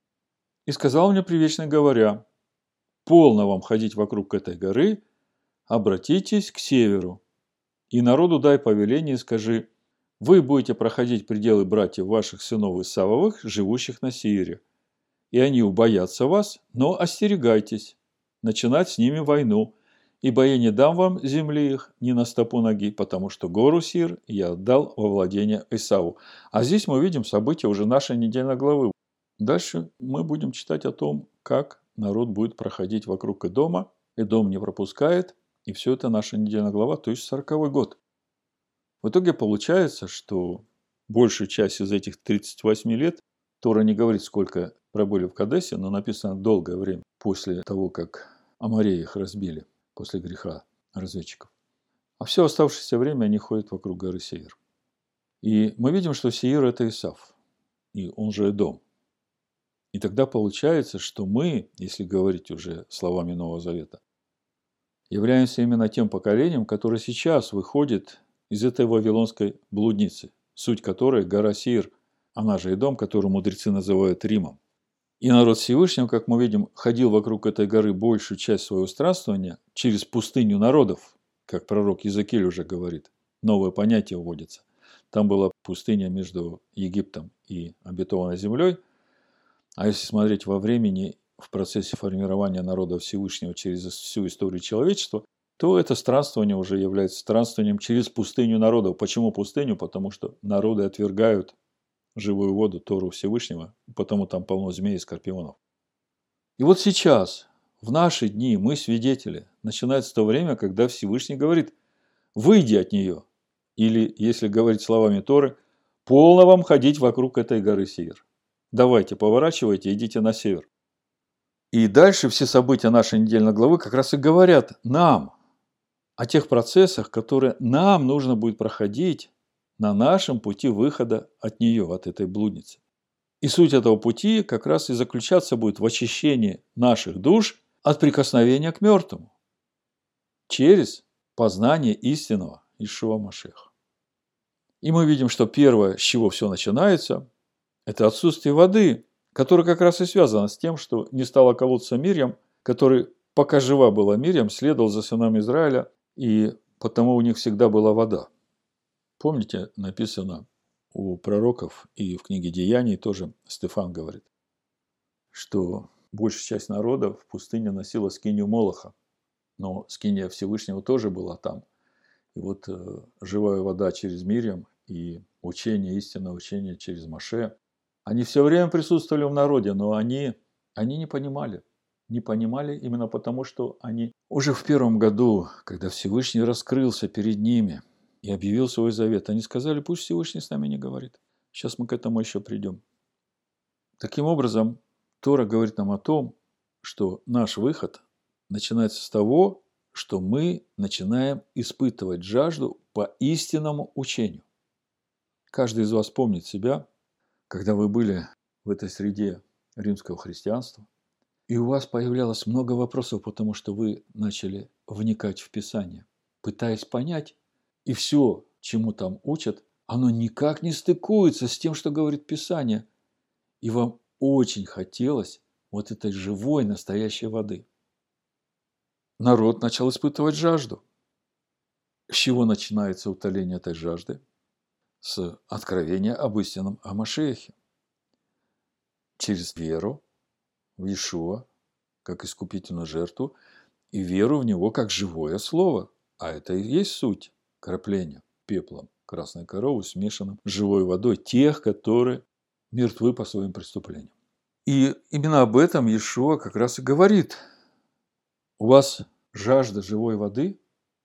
И сказал мне Предвечный, говоря: полно вам ходить вокруг этой горы, обратитесь к северу. И народу дай повеление и скажи: вы будете проходить пределы братьев ваших сынов Исавовых, живущих на Сеире. И они убоятся вас, но остерегайтесь начинать с ними войну, ибо я не дам вам земли их ни на стопу ноги, потому что гору Сир я отдал во владение Исаву. А здесь мы видим события уже нашей недельной главы. Дальше мы будем читать о том, как народ будет проходить вокруг Эдома. Эдом не пропускает, и все это наша недельная глава, то есть 40-й год. В итоге получается, что большую часть из этих 38 лет Тора не говорит, сколько пробыли в Кадесе, но написано долгое время после того, как Амореи их разбили, после греха разведчиков. А все оставшееся время они ходят вокруг горы Сеир. И мы видим, что Сеир – это Исав, и он же Эдом. И тогда получается, что мы, если говорить уже словами Нового Завета, являемся именно тем поколением, которое сейчас выходит из этой вавилонской блудницы, суть которой гора Сеир, она же Эдом, которую мудрецы называют Римом. И народ Всевышнего, как мы видим, ходил вокруг этой горы большую часть своего странствования через пустыню народов, как пророк Иезекииль уже говорит. Новое понятие вводится. Там была пустыня между Египтом и обетованной землей. А если смотреть во времени, в процессе формирования народа Всевышнего через всю историю человечества, то это странствование уже является странствованием через пустыню народов. Почему пустыню? Потому что народы отвергают живую воду, Тору Всевышнего, потому там полно змей и скорпионов. И вот сейчас, в наши дни, мы свидетели. Начинается то время, когда Всевышний говорит: выйди от нее. Или, если говорить словами Торы, полно вам ходить вокруг этой горы Сеир. Давайте, поворачивайте, идите на север. И дальше все события нашей недельной главы как раз и говорят нам о тех процессах, которые нам нужно будет проходить на нашем пути выхода от нее, от этой блудницы. И суть этого пути как раз и заключаться будет в очищении наших душ от прикосновения к мертвому через познание истинного Иешуа Машиаха. И мы видим, что первое, с чего все начинается, это отсутствие воды, которое как раз и связано с тем, что не стало колодца Мирьям, который, пока жива была Мирьям, следовал за сынами Израиля, и потому у них всегда была вода. Помните, написано у пророков и в книге Деяний тоже Стефан говорит, что большая часть народа в пустыне носила скинию Молоха, но скиния Всевышнего тоже была там. И вот живая вода через Мирьям и учение, истинное учение через Моше, они все время присутствовали в народе, но они не понимали. не понимали именно потому, что они уже в первом году, когда Всевышний раскрылся перед ними и объявил свой завет, они сказали, пусть Всевышний с нами не говорит. Сейчас мы к этому еще придем. Таким образом, Тора говорит нам о том, что наш выход начинается с того, что мы начинаем испытывать жажду по истинному учению. Каждый из вас помнит себя, когда вы были в этой среде римского христианства, и у вас появлялось много вопросов, потому что вы начали вникать в Писание, пытаясь понять, и все, чему там учат, оно никак не стыкуется с тем, что говорит Писание. И вам очень хотелось вот этой живой, настоящей воды. Народ начал испытывать жажду. С чего начинается утоление этой жажды? С откровения об истинном о Машиахе. Через веру в Иешуа, как искупительную жертву, и веру в Него, как живое слово. А это и есть суть крапления пеплом красной коровы, смешанным с живой водой тех, которые мертвы по своим преступлениям. И именно об этом Иешуа как раз и говорит. У вас жажда живой воды,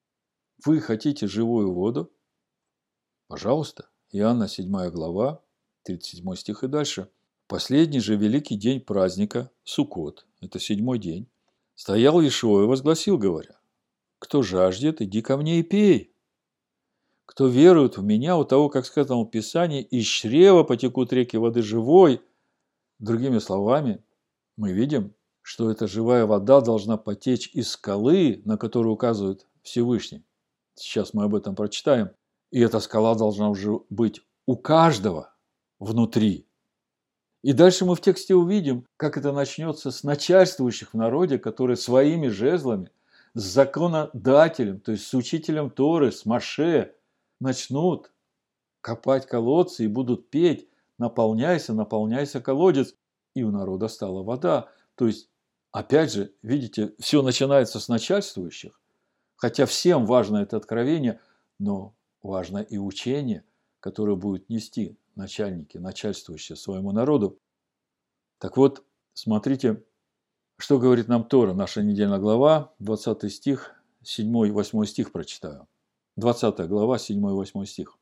вы хотите живую воду, пожалуйста. Иоанна 7 глава, 37 стих и дальше. Последний же великий день праздника, Суккот, это 7-й день, стоял Иешуа и возгласил, говоря, кто жаждет, иди ко мне и пей. Кто верует в меня, у того, как сказано в Писании, из чрева потекут реки воды живой. Другими словами, мы видим, что эта живая вода должна потечь из скалы, на которую указывает Всевышний. Сейчас мы об этом прочитаем. И эта скала должна уже быть у каждого внутри. И дальше мы в тексте увидим, как это начнется с начальствующих в народе, которые своими жезлами, с законодателем, то есть с учителем Торы, с Моше, начнут копать колодцы и будут петь «Наполняйся, наполняйся, колодец». И у народа стала вода. То есть, опять же, видите, все начинается с начальствующих. Хотя всем важно это откровение, но важно и учение, которое будут нести начальники, начальствующие своему народу. Так вот, смотрите, что говорит нам Тора, наша недельная глава, 20 стих, 7 и 8 стих прочитаю. 20 глава, 7 и 8 стих.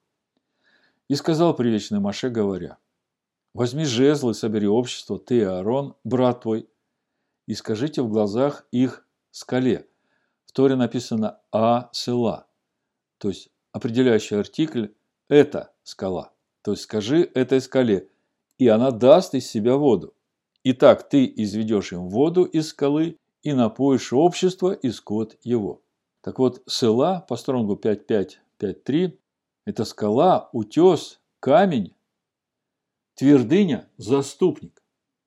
«И сказал привечный Моше, говоря, возьми жезл и собери общество, ты и Аарон, брат твой, и скажите в глазах их скале». В Торе написано «а-села», то есть определяющий артикль «это скала». То есть скажи этой скале, и она даст из себя воду. Итак, ты изведешь им воду из скалы и напоишь общество и скот его. Так вот, села по Стронгу 5.5.5.3 – это скала, утес, камень, твердыня, заступник.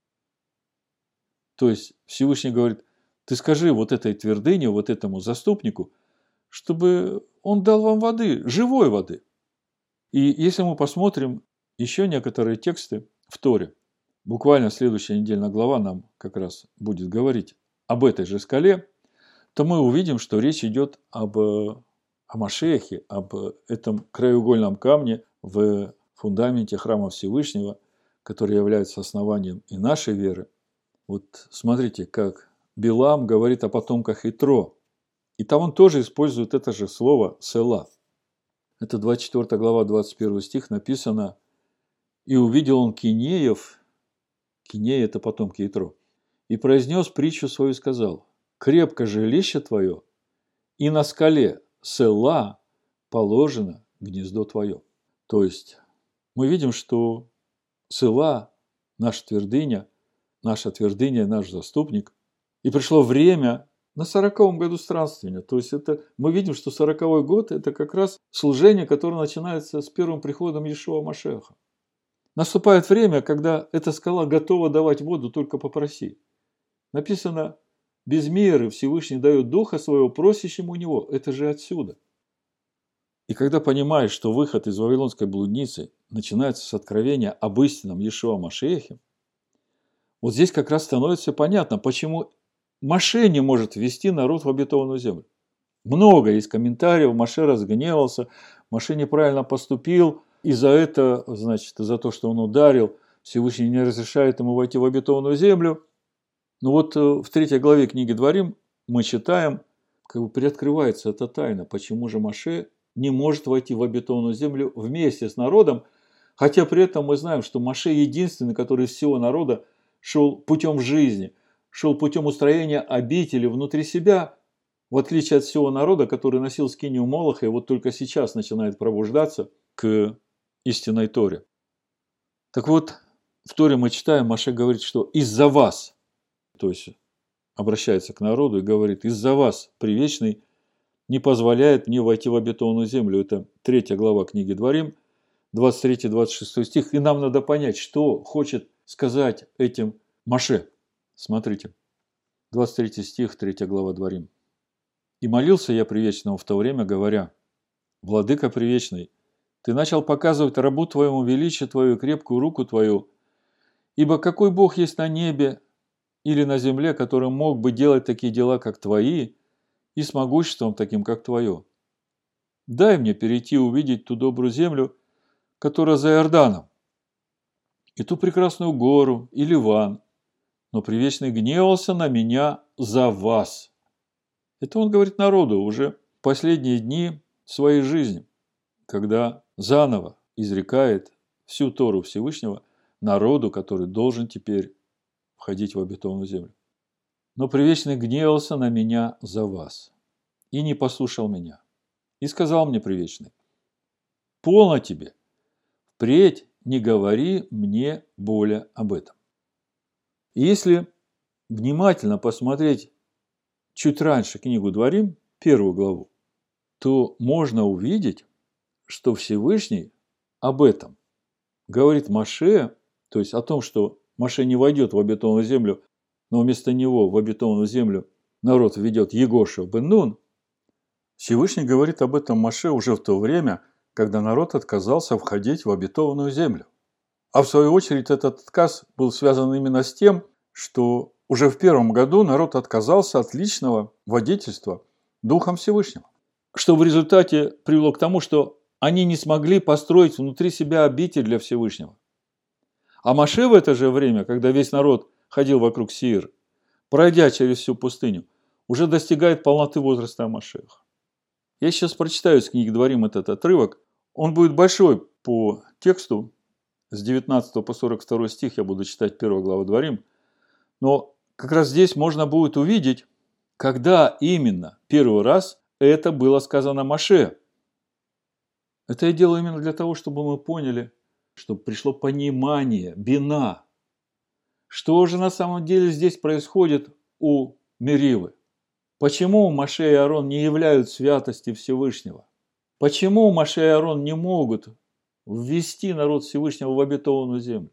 То есть Всевышний говорит, ты скажи вот этой твердыне, вот этому заступнику, чтобы он дал вам воды, живой воды. И если мы посмотрим еще некоторые тексты в Торе, буквально следующая недельная глава нам как раз будет говорить об этой же скале, то мы увидим, что речь идет о Машиахе, об этом краеугольном камне в фундаменте храма Всевышнего, который является основанием и нашей веры. Вот смотрите, как Билам говорит о потомках Итро. И там он тоже использует это же слово «села». Это 24 глава, 21 стих написано «И увидел он Кинеев», Кинея – это потомки Итро, «и произнес притчу свою и сказал, крепко жилище твое, и на скале села положено гнездо твое». То есть мы видим, что села – наша твердыня, наш заступник. И пришло время на 40-м году странствования. То есть мы видим, что 40-й год – это как раз служение, которое начинается с первым приходом Иешуа Машиаха. Наступает время, когда эта скала готова давать воду, только попроси. Написано, без меры Всевышний дает Духа Своего просящему у Него. Это же отсюда. И когда понимаешь, что выход из Вавилонской блудницы начинается с откровения об истинном Иешуа Машиахе, вот здесь как раз становится понятно, почему Моше не может ввести народ в обетованную землю. Много есть комментариев, Моше разгневался, Моше неправильно поступил, и за это, значит, за то, что он ударил, Всевышний не разрешает ему войти в обетованную землю. Но вот в 3 главе книги Дворим мы читаем, как бы приоткрывается эта тайна, почему же Моше не может войти в обетованную землю вместе с народом, хотя при этом мы знаем, что Моше единственный, который из всего народа шел путем жизни, шел путем устроения обители внутри себя, в отличие от всего народа, который носил скинию Молоха и вот только сейчас начинает пробуждаться к истинной Торе. Так вот, в Торе мы читаем, Моше говорит, что из-за вас, то есть обращается к народу и говорит, из-за вас Предвечный не позволяет мне войти в обетованную землю. Это 3 глава книги Дворим, 23-26 стих. И нам надо понять, что хочет сказать этим Моше. Смотрите, 23 стих, 3 глава Дворим. «И молился я Предвечному в то время, говоря, Владыка Предвечный, ты начал показывать рабу твоему величие твою и крепкую руку твою, ибо какой Бог есть на небе или на земле, который мог бы делать такие дела, как твои, и с могуществом таким, как твое? Дай мне перейти и увидеть ту добрую землю, которая за Иорданом, и ту прекрасную гору, и Ливан, но Предвечный гневался на меня за вас». Это он говорит народу уже в последние дни своей жизни, когда заново изрекает всю Тору Всевышнего народу, который должен теперь входить в обетованную землю. «Но Предвечный гневался на меня за вас и не послушал меня. И сказал мне Предвечный, полно тебе, впредь не говори мне более об этом». И если внимательно посмотреть чуть раньше книгу Дворим, 1 главу, то можно увидеть, что Всевышний об этом говорит Моше, то есть о том, что Моше не войдет в обетованную землю, но вместо него в обетованную землю народ введет Егошев бен Нун. Всевышний говорит об этом Моше уже в то время, когда народ отказался входить в обетованную землю. А в свою очередь этот отказ был связан именно с тем, что уже в 1 году народ отказался от личного водительства Духом Всевышнего, что в результате привело к тому, что они не смогли построить внутри себя обитель для Всевышнего. А Моше в это же время, когда весь народ ходил вокруг Сеира, пройдя через всю пустыню, уже достигает полноты возраста Машеха. Я сейчас прочитаю из книги Дворим этот отрывок. Он будет большой по тексту. С 19 по 42 стих я буду читать 1 главу Дворим. Но как раз здесь можно будет увидеть, когда именно первый раз это было сказано Моше. Это я делаю именно для того, чтобы мы поняли, чтобы пришло понимание, бина. Что же на самом деле здесь происходит у Меривы? Почему Моше и Аарон не являются святости Всевышнего? Почему Моше и Аарон не могут ввести народ Всевышнего в обетованную землю?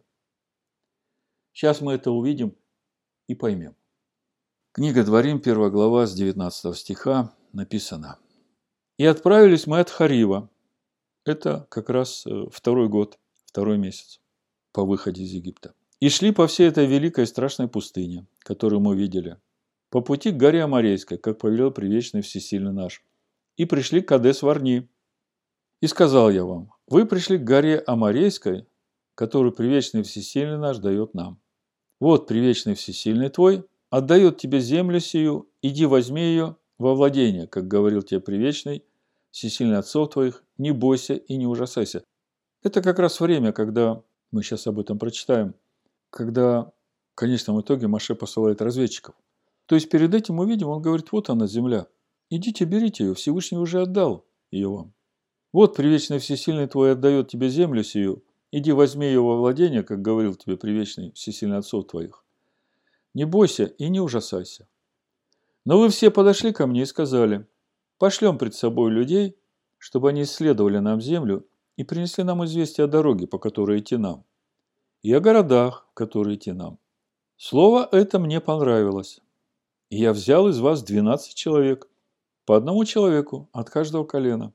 Сейчас мы это увидим и поймем. Книга Дворим, 1 глава, с 19 стиха написано. «И отправились мы от Харива». Это как раз 2 год, 2 месяц по выходе из Египта. «И шли по всей этой великой и страшной пустыне, которую мы видели, по пути к горе Аморейской, как повелел Предвечный Всесильный наш. И пришли к Кадес-Варни. И сказал я вам, вы пришли к горе Аморейской, которую Предвечный Всесильный наш дает нам. Вот Предвечный Всесильный твой отдает тебе землю сию, иди возьми ее во владение, как говорил тебе Предвечный Всесильный отцов твоих, не бойся и не ужасайся». Это как раз время, когда, мы сейчас об этом прочитаем, когда в конечном итоге Моше посылает разведчиков. То есть перед этим мы видим, он говорит, вот она земля, идите берите ее, Всевышний уже отдал ее вам. Вот Предвечный Всесильный твой отдает тебе землю сию, иди возьми ее во владение, как говорил тебе Предвечный Всесильный отцов твоих. Не бойся и не ужасайся. Но вы все подошли ко мне и сказали, пошлем пред собой людей, чтобы они исследовали нам землю и принесли нам известие о дороге, по которой идти нам, и о городах, в которые идти нам. Слово это мне понравилось. И я взял из вас 12 человек, по одному человеку от каждого колена.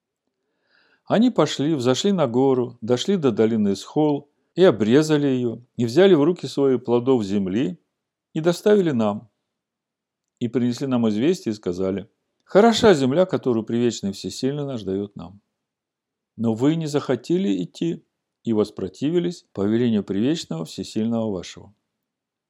Они пошли, взошли на гору, дошли до долины Исхол и обрезали ее, и взяли в руки свои плодов земли и доставили нам. И принесли нам известие и сказали, хороша земля, которую Предвечный Всесильный наш дает нам. Но вы не захотели идти и воспротивились повелению Предвечного Всесильного вашего.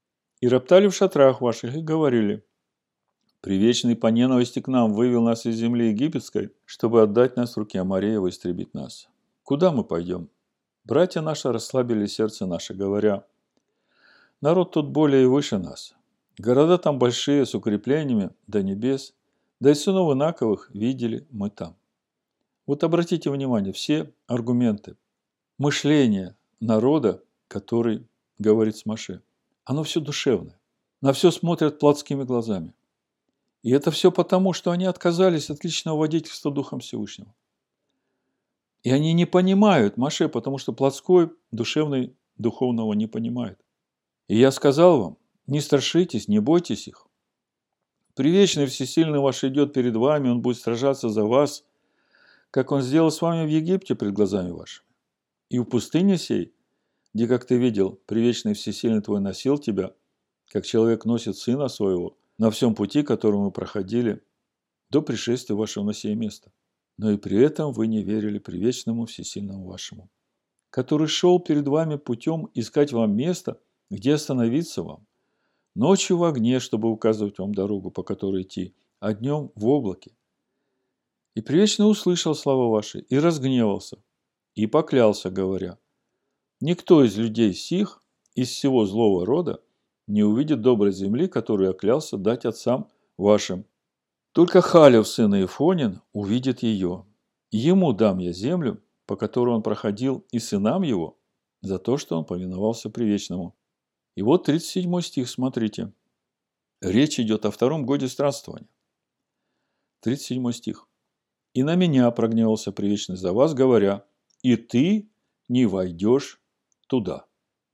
и роптали в шатрах ваших, и говорили: Привечный по ненависти к нам вывел нас из земли египетской, чтобы отдать нас в руки Амореева и истребить нас. Куда мы пойдем? Братья наши расслабили сердце наше, говоря: народ тут более и выше нас. Города там большие, с укреплениями до небес, да и сынов Инаковых видели мы там. Вот обратите внимание, все аргументы, мышление народа, который говорит с Моше, оно все душевное. На все смотрят плотскими глазами. И это все потому, что они отказались от личного водительства Духом Всевышнего. И они не понимают Моше, потому что плотской, душевный, духовного не понимает. И я сказал вам, не страшитесь, не бойтесь их. Привечный Всесильный ваш идет перед вами, он будет сражаться за вас, как он сделал с вами в Египте пред глазами вашими. И в пустыне сей, где, как ты видел, Привечный Всесильный твой носил тебя, как человек носит сына своего, на всем пути, который мы проходили, до пришествия вашего на сие место. Но и при этом вы не верили Привечному Всесильному вашему, который шел перед вами путем искать вам место, где остановиться вам, ночью в огне, чтобы указывать вам дорогу, по которой идти, а днем в облаке. И Привечный услышал слова ваши и разгневался, и поклялся, говоря: никто из людей сих, из всего злого рода, не увидит доброй земли, которую я клялся дать отцам вашим. Только Халев, сын Ифонин, увидит ее. Ему дам я землю, по которой он проходил, и сынам его, за то, что он повиновался Привечному. И вот 37 стих, смотрите. Речь идет о втором годе странствования. 37 стих. «И на меня прогневался Привечный за вас, говоря: и ты не войдешь туда».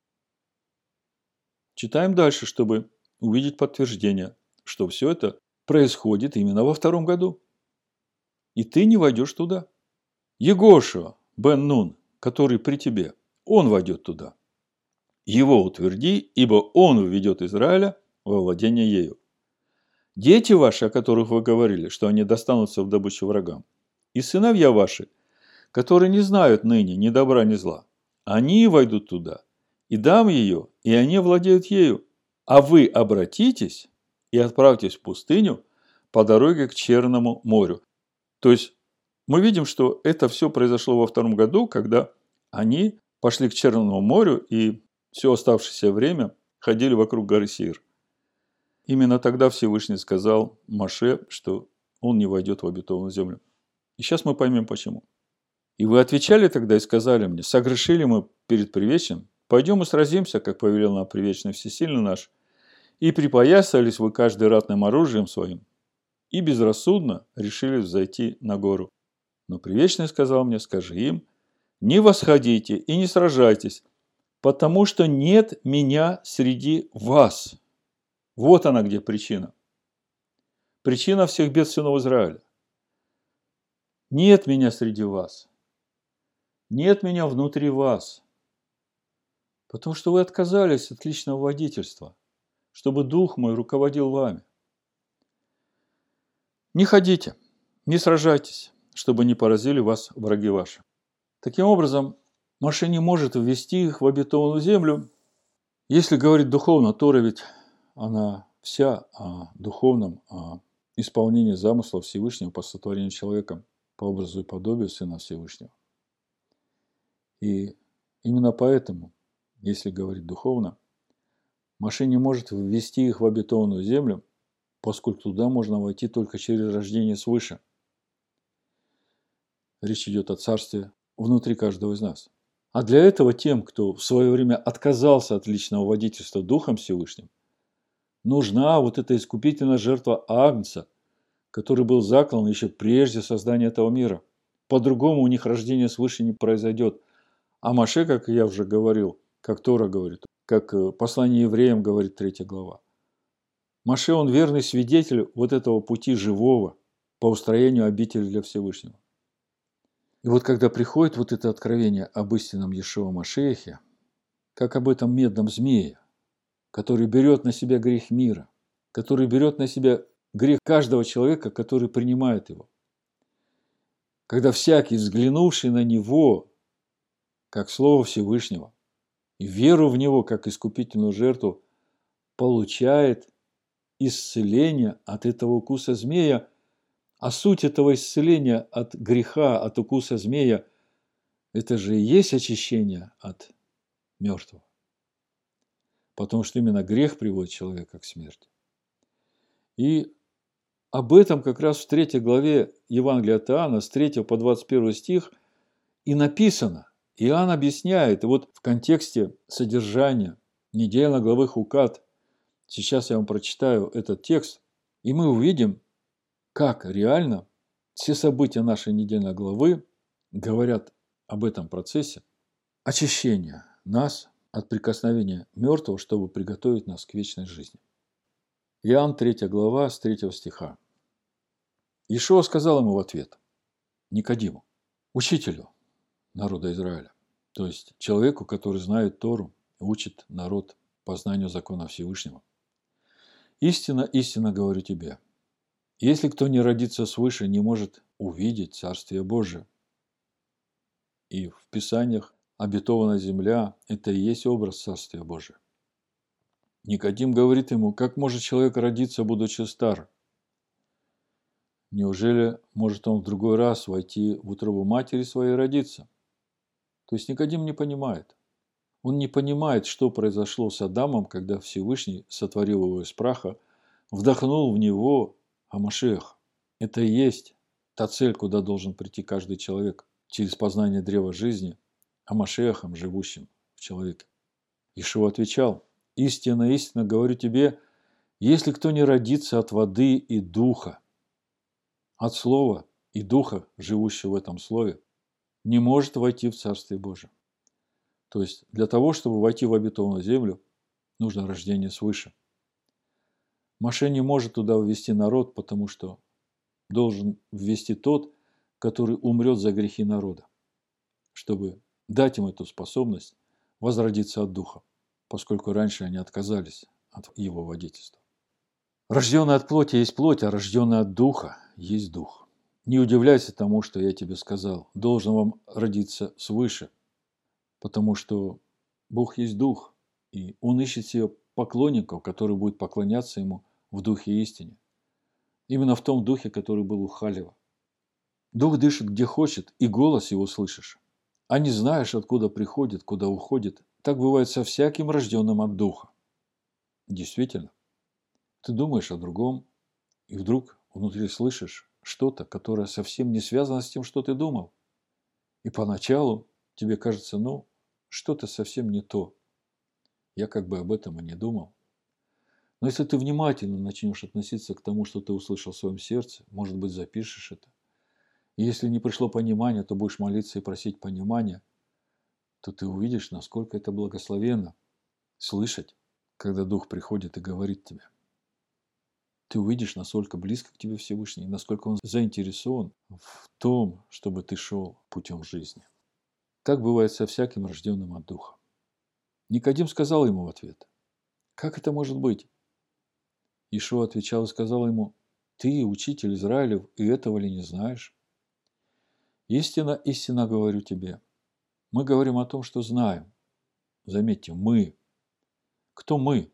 Читаем дальше, чтобы увидеть подтверждение, что все это происходит именно во втором году. И ты не войдешь туда. Егошуа бен Нун, который при тебе, он войдет туда. Его утверди, ибо он введет Израиля во владение ею. Дети ваши, о которых вы говорили, что они достанутся в добычу врагам, и сыновья ваши, которые не знают ныне ни добра, ни зла, они войдут туда, и дам ее, и они владеют ею. А вы обратитесь и отправьтесь в пустыню по дороге к Черному морю. То есть мы видим, что это все произошло во втором году, когда они пошли к Черному морю и все оставшееся время ходили вокруг горы Сеир. Именно тогда Всевышний сказал Моше, что он не войдет в обетованную землю. И сейчас мы поймем почему. И вы отвечали тогда и сказали мне: согрешили мы перед Привечным, пойдем и сразимся, как повелел нам Привечный Всесильный наш, и припоясались вы каждый ратным оружием своим, и безрассудно решили взойти на гору. Но Привечный сказал мне: скажи им: не восходите и не сражайтесь, потому что нет меня среди вас. Вот она где причина. Причина всех бед сынов Израиля. Нет меня среди вас. Нет меня внутри вас. Потому что вы отказались от личного водительства, чтобы Дух мой руководил вами. Не ходите, не сражайтесь, чтобы не поразили вас враги ваши. Таким образом, Моше не может ввести их в обетованную землю. Если говорить духовно, Тора ведь она вся о духовном, о исполнении замысла Всевышнего по сотворению человека по образу и подобию Сына Всевышнего. И именно поэтому, если говорить духовно, Моше не может ввести их в обетованную землю, поскольку туда можно войти только через рождение свыше. Речь идет о царстве внутри каждого из нас. А для этого тем, кто в свое время отказался от личного водительства Духом Всевышним, нужна вот эта искупительная жертва Агнца, который был заклан еще прежде создания этого мира. По-другому у них рождение свыше не произойдет. А Моше, как я уже говорил, как Тора говорит, как послание евреям говорит 3 глава. Моше, он верный свидетель вот этого пути живого по устроению обители для Всевышнего. И вот когда приходит вот это откровение об истинном Иешуа Машиахе, как об этом медном змее, который берет на себя грех мира, который берет на себя грех каждого человека, который принимает его. Когда всякий, взглянувший на него, как Слово Всевышнего, и веру в него, как искупительную жертву, получает исцеление от этого укуса змея. А суть этого исцеления от греха, от укуса змея, это же и есть очищение от мертвого. Потому что именно грех приводит человека к смерти. И об этом как раз в 3 главе Евангелия от Иоанна, с 3 по 21 стих, и написано. Иоанн объясняет, и вот в контексте содержания недельно-главых укат, сейчас я вам прочитаю этот текст, и мы увидим, как реально все события нашей недельной главы говорят об этом процессе очищения нас от прикосновения мертвого, чтобы приготовить нас к вечной жизни. Иоанн 3 глава с 3 стиха. Иешуа сказал ему в ответ, Никодиму, учителю народа Израиля, то есть человеку, который знает Тору, учит народ познанию закона Всевышнего. Истинно, истинно говорю тебе, если кто не родится свыше, не может увидеть Царствие Божие. И в Писаниях обетованная земля – это и есть образ Царствия Божия. Никодим говорит ему, как может человек родиться, будучи стар? Неужели может он в другой раз войти в утробу матери своей и родиться? То есть Никодим не понимает. Он не понимает, что произошло с Адамом, когда Всевышний сотворил его из праха, вдохнул в него Амашиах. Это и есть та цель, куда должен прийти каждый человек через познание древа жизни, Амашиахом, живущим в человеке. Иешуа отвечал, истинно, истинно говорю тебе, если кто не родится от воды и духа, от слова и духа, живущего в этом слове, не может войти в Царствие Божие. То есть для того, чтобы войти в обетованную землю, нужно рождение свыше. Моше не может туда ввести народ, потому что должен ввести тот, который умрет за грехи народа, чтобы дать им эту способность возродиться от духа, поскольку раньше они отказались от его водительства. Рожденный от плоти есть плоть, а рожденный от духа есть дух. Не удивляйся тому, что я тебе сказал. Должен вам родиться свыше, потому что Бог есть дух, и Он ищет себе поклонников, которые будут поклоняться Ему в духе и истине. Именно в том духе, который был у Халева. Дух дышит где хочет, и голос его слышишь. А не знаешь, откуда приходит, куда уходит. Так бывает со всяким рожденным от духа. Действительно. Ты думаешь о другом, и вдруг внутри слышишь что-то, которое совсем не связано с тем, что ты думал. И поначалу тебе кажется, что-то совсем не то. Я как бы об этом и не думал. Но если ты внимательно начнешь относиться к тому, что ты услышал в своем сердце, может быть, запишешь это. И если не пришло понимание, то будешь молиться и просить понимания, то ты увидишь, насколько это благословенно слышать, когда Дух приходит и говорит тебе. Ты увидишь, насколько близко к тебе Всевышний, насколько Он заинтересован в том, чтобы ты шел путем жизни. Так бывает со всяким рожденным от Духа. Никодим сказал ему в ответ, как это может быть? Иешуа отвечал и сказал ему, ты, учитель Израилев, и этого ли не знаешь? Истинно, истинно говорю тебе. Мы говорим о том, что знаем. Заметьте, мы. Кто мы?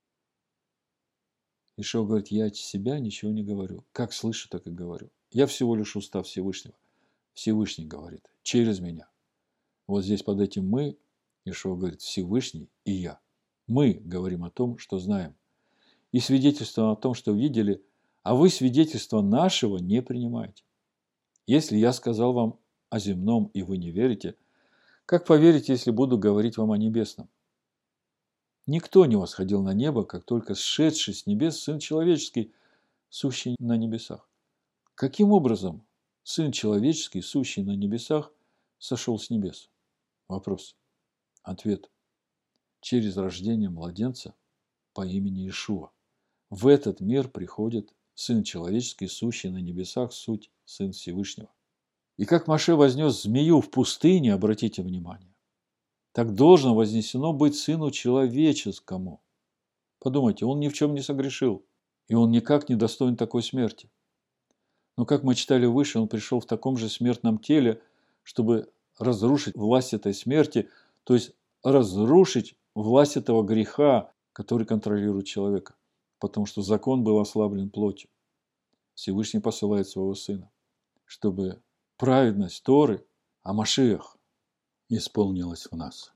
Иешуа говорит, я от себя ничего не говорю. Как слышу, так и говорю. Я всего лишь устав Всевышнего. Всевышний говорит, через меня. Вот здесь под этим мы, Иешуа говорит, Всевышний и я. Мы говорим о том, что знаем. И свидетельствуем о том, что видели, а вы свидетельства нашего не принимаете. Если я сказал вам о земном, и вы не верите, как поверите, если буду говорить вам о небесном? Никто не восходил на небо, как только сшедший с небес Сын Человеческий, сущий на небесах. Каким образом Сын Человеческий, сущий на небесах, сошел с небес? Вопрос. Ответ. Через рождение младенца по имени Иешуа. В этот мир приходит Сын Человеческий, сущий на небесах, суть Сын Всевышнего. И как Моше вознес змею в пустыне, обратите внимание, так должно вознесено быть Сыну Человеческому. Подумайте, Он ни в чем не согрешил, и Он никак не достоин такой смерти. Но, как мы читали выше, Он пришел в таком же смертном теле, чтобы разрушить власть этой смерти, то есть разрушить власть этого греха, который контролирует человека, потому что закон был ослаблен плотью. Всевышний посылает своего Сына, чтобы праведность Торы о Машиах исполнилась в нас.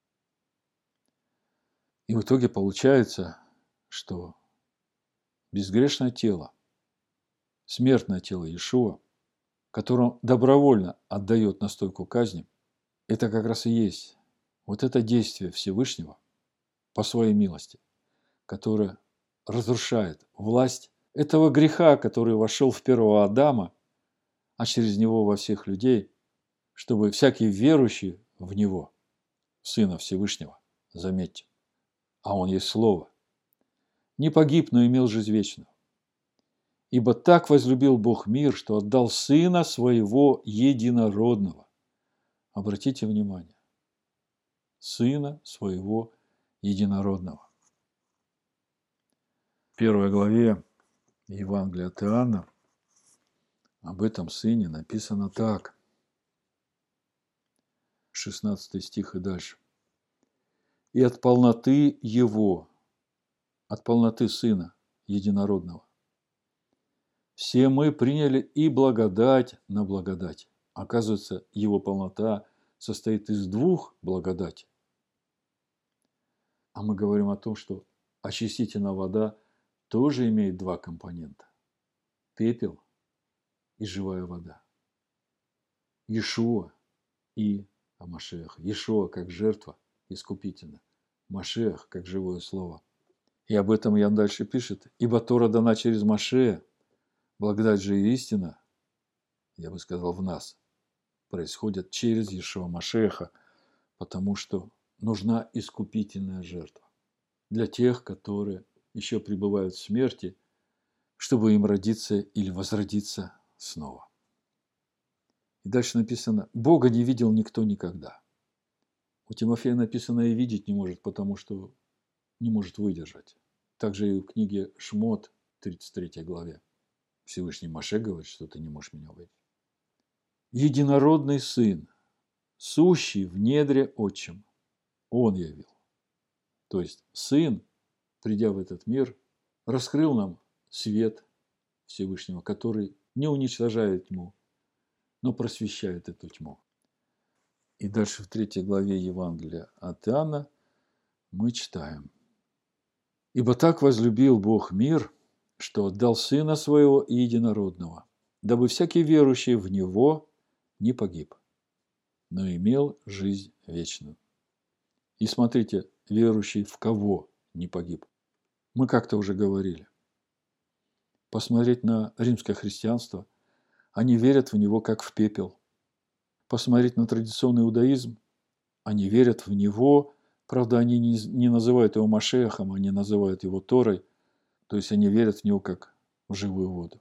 И в итоге получается, что безгрешное тело, смертное тело Иешуа, которое он добровольно отдает на стойку казни, это как раз и есть вот это действие Всевышнего по своей милости, которое разрушает власть этого греха, который вошел в первого Адама, а через него во всех людей, чтобы всякий верующий в него, Сына Всевышнего, заметьте, а он есть Слово, не погиб, но имел жизнь вечную. Ибо так возлюбил Бог мир, что отдал Сына Своего Единородного. Обратите внимание. Сына Своего Единородного. В 1 главе Евангелия от Иоанна об этом Сыне написано так. 16 стих и дальше. И от полноты Его, от полноты Сына Единородного, все мы приняли и благодать на благодать. Оказывается, Его полнота состоит из двух благодатей. А мы говорим о том, что очистительная вода тоже имеет два компонента. Пепел и живая вода. Иешуа и Машиах. Иешуа как жертва искупительная. Машиах как живое слово. И об этом Иоанн дальше пишет. Ибо Тора дана через Машея, благодать же и истина, я бы сказал, в нас, происходит через Иешуа Машеха, потому что нужна искупительная жертва для тех, которые еще пребывают в смерти, чтобы им родиться или возродиться снова. И дальше написано, Бога не видел никто никогда. У Тимофея написано и видеть не может, потому что не может выдержать. Также и в книге Шмот, 33 главе, Всевышний Моше говорит, что ты не можешь меня увидеть. Единородный Сын, сущий в недре Отчим, Он явил. То есть Сын, придя в этот мир, раскрыл нам свет Всевышнего, который не уничтожает тьму, но просвещает эту тьму. И дальше в 3 главе Евангелия от Иоанна мы читаем. «Ибо так возлюбил Бог мир, что отдал Сына Своего Единородного, дабы всякий верующий в Него не погиб, но имел жизнь вечную». И смотрите, верующий в кого не погиб. Мы как-то уже говорили. Посмотреть на римское христианство, они верят в него как в пепел. Посмотреть на традиционный иудаизм, они верят в него, правда, они не называют его Машехом, они называют его Торой, то есть они верят в него как в живую воду.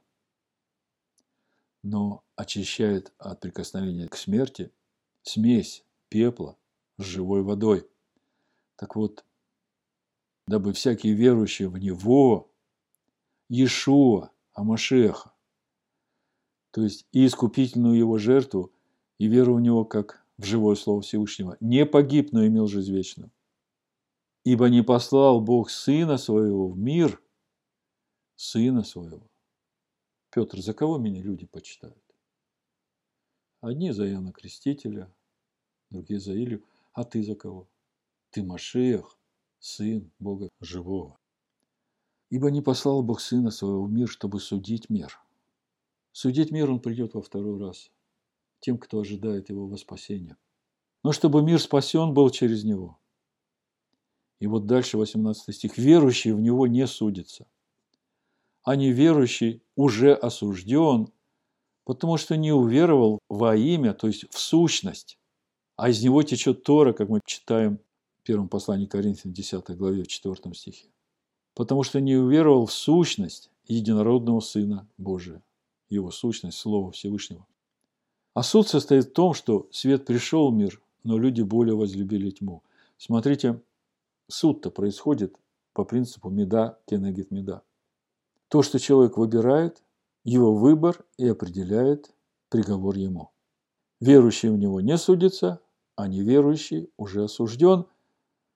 Но очищает от прикосновения к смерти смесь пепла с живой водой. Так вот, дабы всякий верующий в него, Иешуа, Машеха, то есть и искупительную его жертву, и веру в него как в живое слово Всевышнего, не погиб, но имел жизнь вечную. Ибо не послал Бог Сына Своего в мир, Сына Своего. Петр, за кого меня люди почитают? Одни за Иоанна Крестителя, другие за Илью. А ты за кого? Ты Машиах, Сын Бога Живого. Ибо не послал Бог Сына Своего в мир, чтобы судить мир. Судить мир Он придет во второй раз тем, кто ожидает Его во спасение. Но чтобы мир спасен был через Него. И вот дальше 18 стих. Верующий в Него не судится, а неверующий уже осужден, потому что не уверовал во имя, то есть в сущность. А из него течет Тора, как мы читаем в первом послании к Коринфянам, 10 главе, в 4 стихе. Потому что не уверовал в сущность единородного Сына Божия, его сущность, Слово Всевышнего. А суд состоит в том, что свет пришел в мир, но люди более возлюбили тьму. Смотрите, суд-то происходит по принципу меда кенегет меда. То, что человек выбирает, его выбор и определяет приговор ему. Верующий в него не судится, а неверующий уже осужден,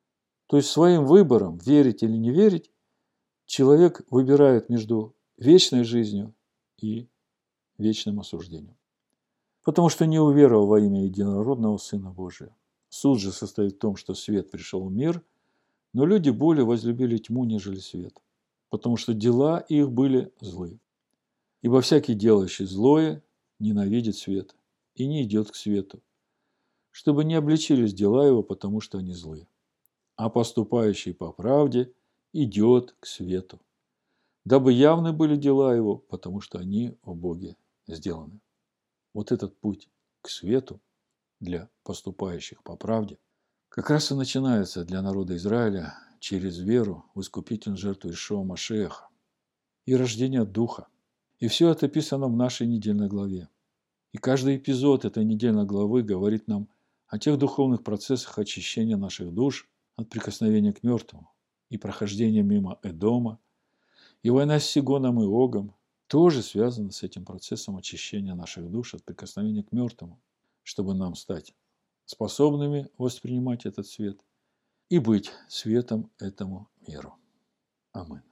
То есть своим выбором, верить или не верить, человек выбирает между вечной жизнью и вечным осуждением. Потому что не уверовал во имя единородного Сына Божия. Суд же состоит в том, что свет пришел в мир, но люди более возлюбили тьму, нежели свет, потому что дела их были злы. Ибо всякий, делающий злое, ненавидит свет и не идет к свету, чтобы не обличились дела его, потому что они злы. А поступающий по правде идет к свету, дабы явны были дела его, потому что они в Боге сделаны. Вот этот путь к свету для поступающих по правде как раз и начинается для народа Израиля через веру в искупительную жертву Иешуа Машиаха и рождение Духа. И все это описано в нашей недельной главе. И каждый эпизод этой недельной главы говорит нам о тех духовных процессах очищения наших душ от прикосновения к мертвому и прохождения мимо Эдома, и война с Сигоном и Огом тоже связана с этим процессом очищения наших душ от прикосновения к мертвому, чтобы нам стать способными воспринимать этот свет и быть светом этому миру. Аминь.